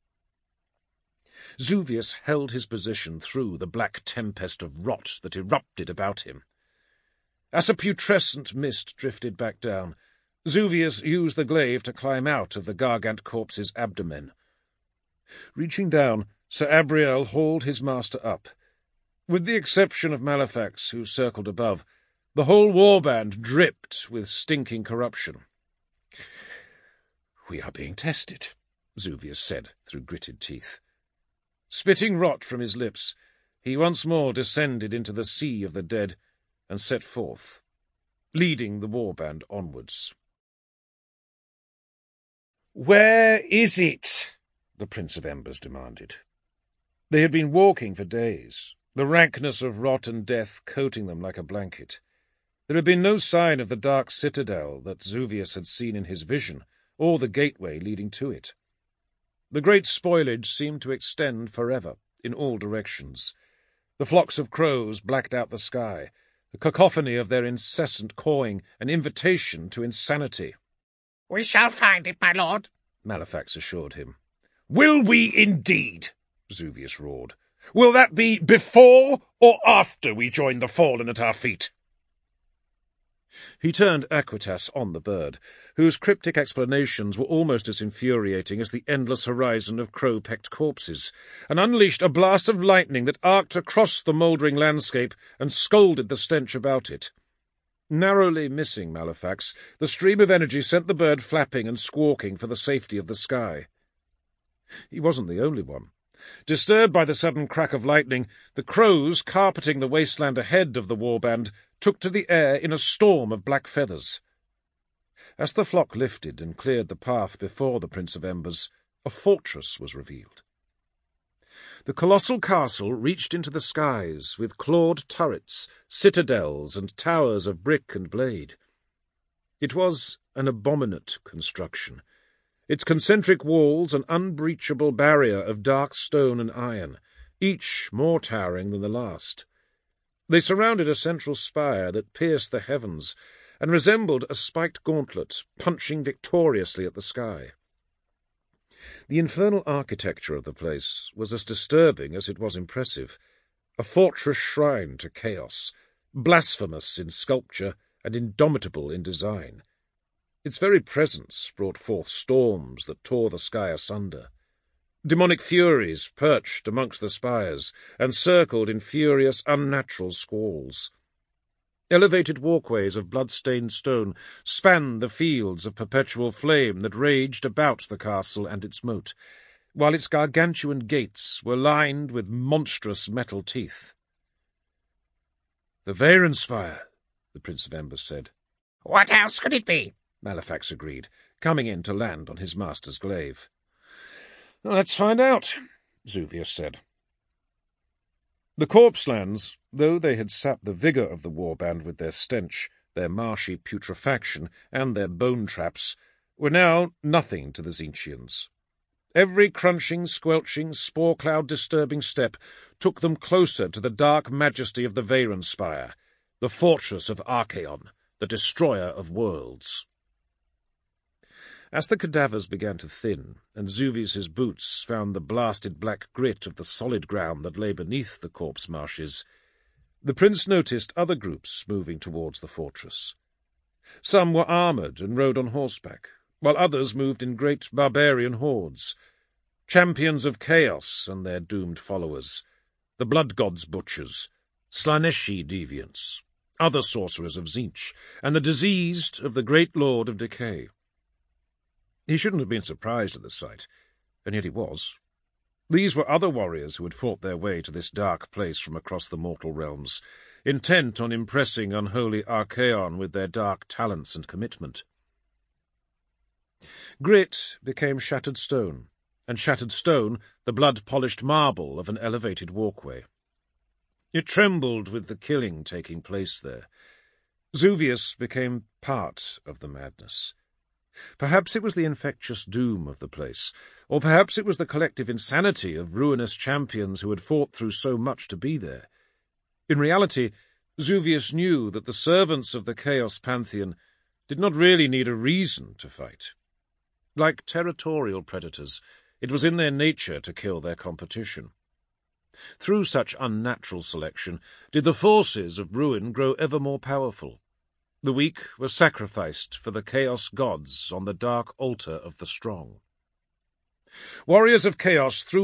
Zuvius held his position through the black tempest of rot that erupted about him. As a putrescent mist drifted back down, Zuvius used the glaive to climb out of the Gargant corpse's abdomen. Reaching down, Sir Abriel hauled his master up. With the exception of Malefax, who circled above, the whole warband dripped with stinking corruption. "We are being tested," Zuvius said through gritted teeth. Spitting rot from his lips, he once more descended into the sea of the dead and set forth, leading the warband onwards. "Where is it?" the Prince of Embers demanded. They had been walking for days, the rankness of rot and death coating them like a blanket. There had been no sign of the dark citadel that Zuvius had seen in his vision, or the gateway leading to it. The great spoilage seemed to extend forever, in all directions. The flocks of crows blacked out the sky, the cacophony of their incessant cawing an invitation to insanity.
"We shall find it, my lord,"
Malefax assured him. "Will we indeed?" Zuvius roared. "Will that be before or after we join the fallen at our feet?" He turned Aquitas on the bird, whose cryptic explanations were almost as infuriating as the endless horizon of crow-pecked corpses, and unleashed a blast of lightning that arced across the mouldering landscape and scalded the stench about it. Narrowly missing Malefax, the stream of energy sent the bird flapping and squawking for the safety of the sky. He wasn't the only one. Disturbed by the sudden crack of lightning, the crows carpeting the wasteland ahead of the warband took to the air in a storm of black feathers. As the flock lifted and cleared the path before the Prince of Embers, a fortress was revealed. The colossal castle reached into the skies, with clawed turrets, citadels, and towers of brick and blade. It was an abominate construction, its concentric walls an unbreachable barrier of dark stone and iron, each more towering than the last. They surrounded a central spire that pierced the heavens and resembled a spiked gauntlet punching victoriously at the sky. The infernal architecture of the place was as disturbing as it was impressive, a fortress shrine to chaos, blasphemous in sculpture and indomitable in design. Its very presence brought forth storms that tore the sky asunder. Demonic furies perched amongst the spires and circled in furious, unnatural squalls. Elevated walkways of blood-stained stone spanned the fields of perpetual flame that raged about the castle and its moat, while its gargantuan gates were lined with monstrous metal teeth. "The Varenspire," the Prince of Embers said.
"What else could it be?"
Malefax agreed, coming in to land on his master's glaive. "Let's find out," Zuvius said. The corpselands, though they had sapped the vigour of the warband with their stench, their marshy putrefaction, and their bone traps, were now nothing to the Tzeentchians. Every crunching, squelching, spore-cloud-disturbing step took them closer to the dark majesty of the Varenspire, the fortress of Archaon, the destroyer of worlds. As the cadavers began to thin, and Zuvius's boots found the blasted black grit of the solid ground that lay beneath the corpse marshes, the prince noticed other groups moving towards the fortress. Some were armoured and rode on horseback, while others moved in great barbarian hordes, champions of chaos and their doomed followers, the blood gods' butchers, Slaaneshi deviants, other sorcerers of Tzeentch, and the diseased of the great lord of decay. He shouldn't have been surprised at the sight, and yet he was. These were other warriors who had fought their way to this dark place from across the mortal realms, intent on impressing unholy Archaon with their dark talents and commitment. Grit became shattered stone, and shattered stone the blood-polished marble of an elevated walkway. It trembled with the killing taking place there. Zuvius became part of the madness. Perhaps it was the infectious doom of the place, or perhaps it was the collective insanity of ruinous champions who had fought through so much to be there. In reality, Zuvius knew that the servants of the Chaos Pantheon did not really need a reason to fight. Like territorial predators, it was in their nature to kill their competition. Through such unnatural selection did the forces of ruin grow ever more powerful. The weak were sacrificed for the chaos gods on the dark altar of the strong. Warriors of chaos threw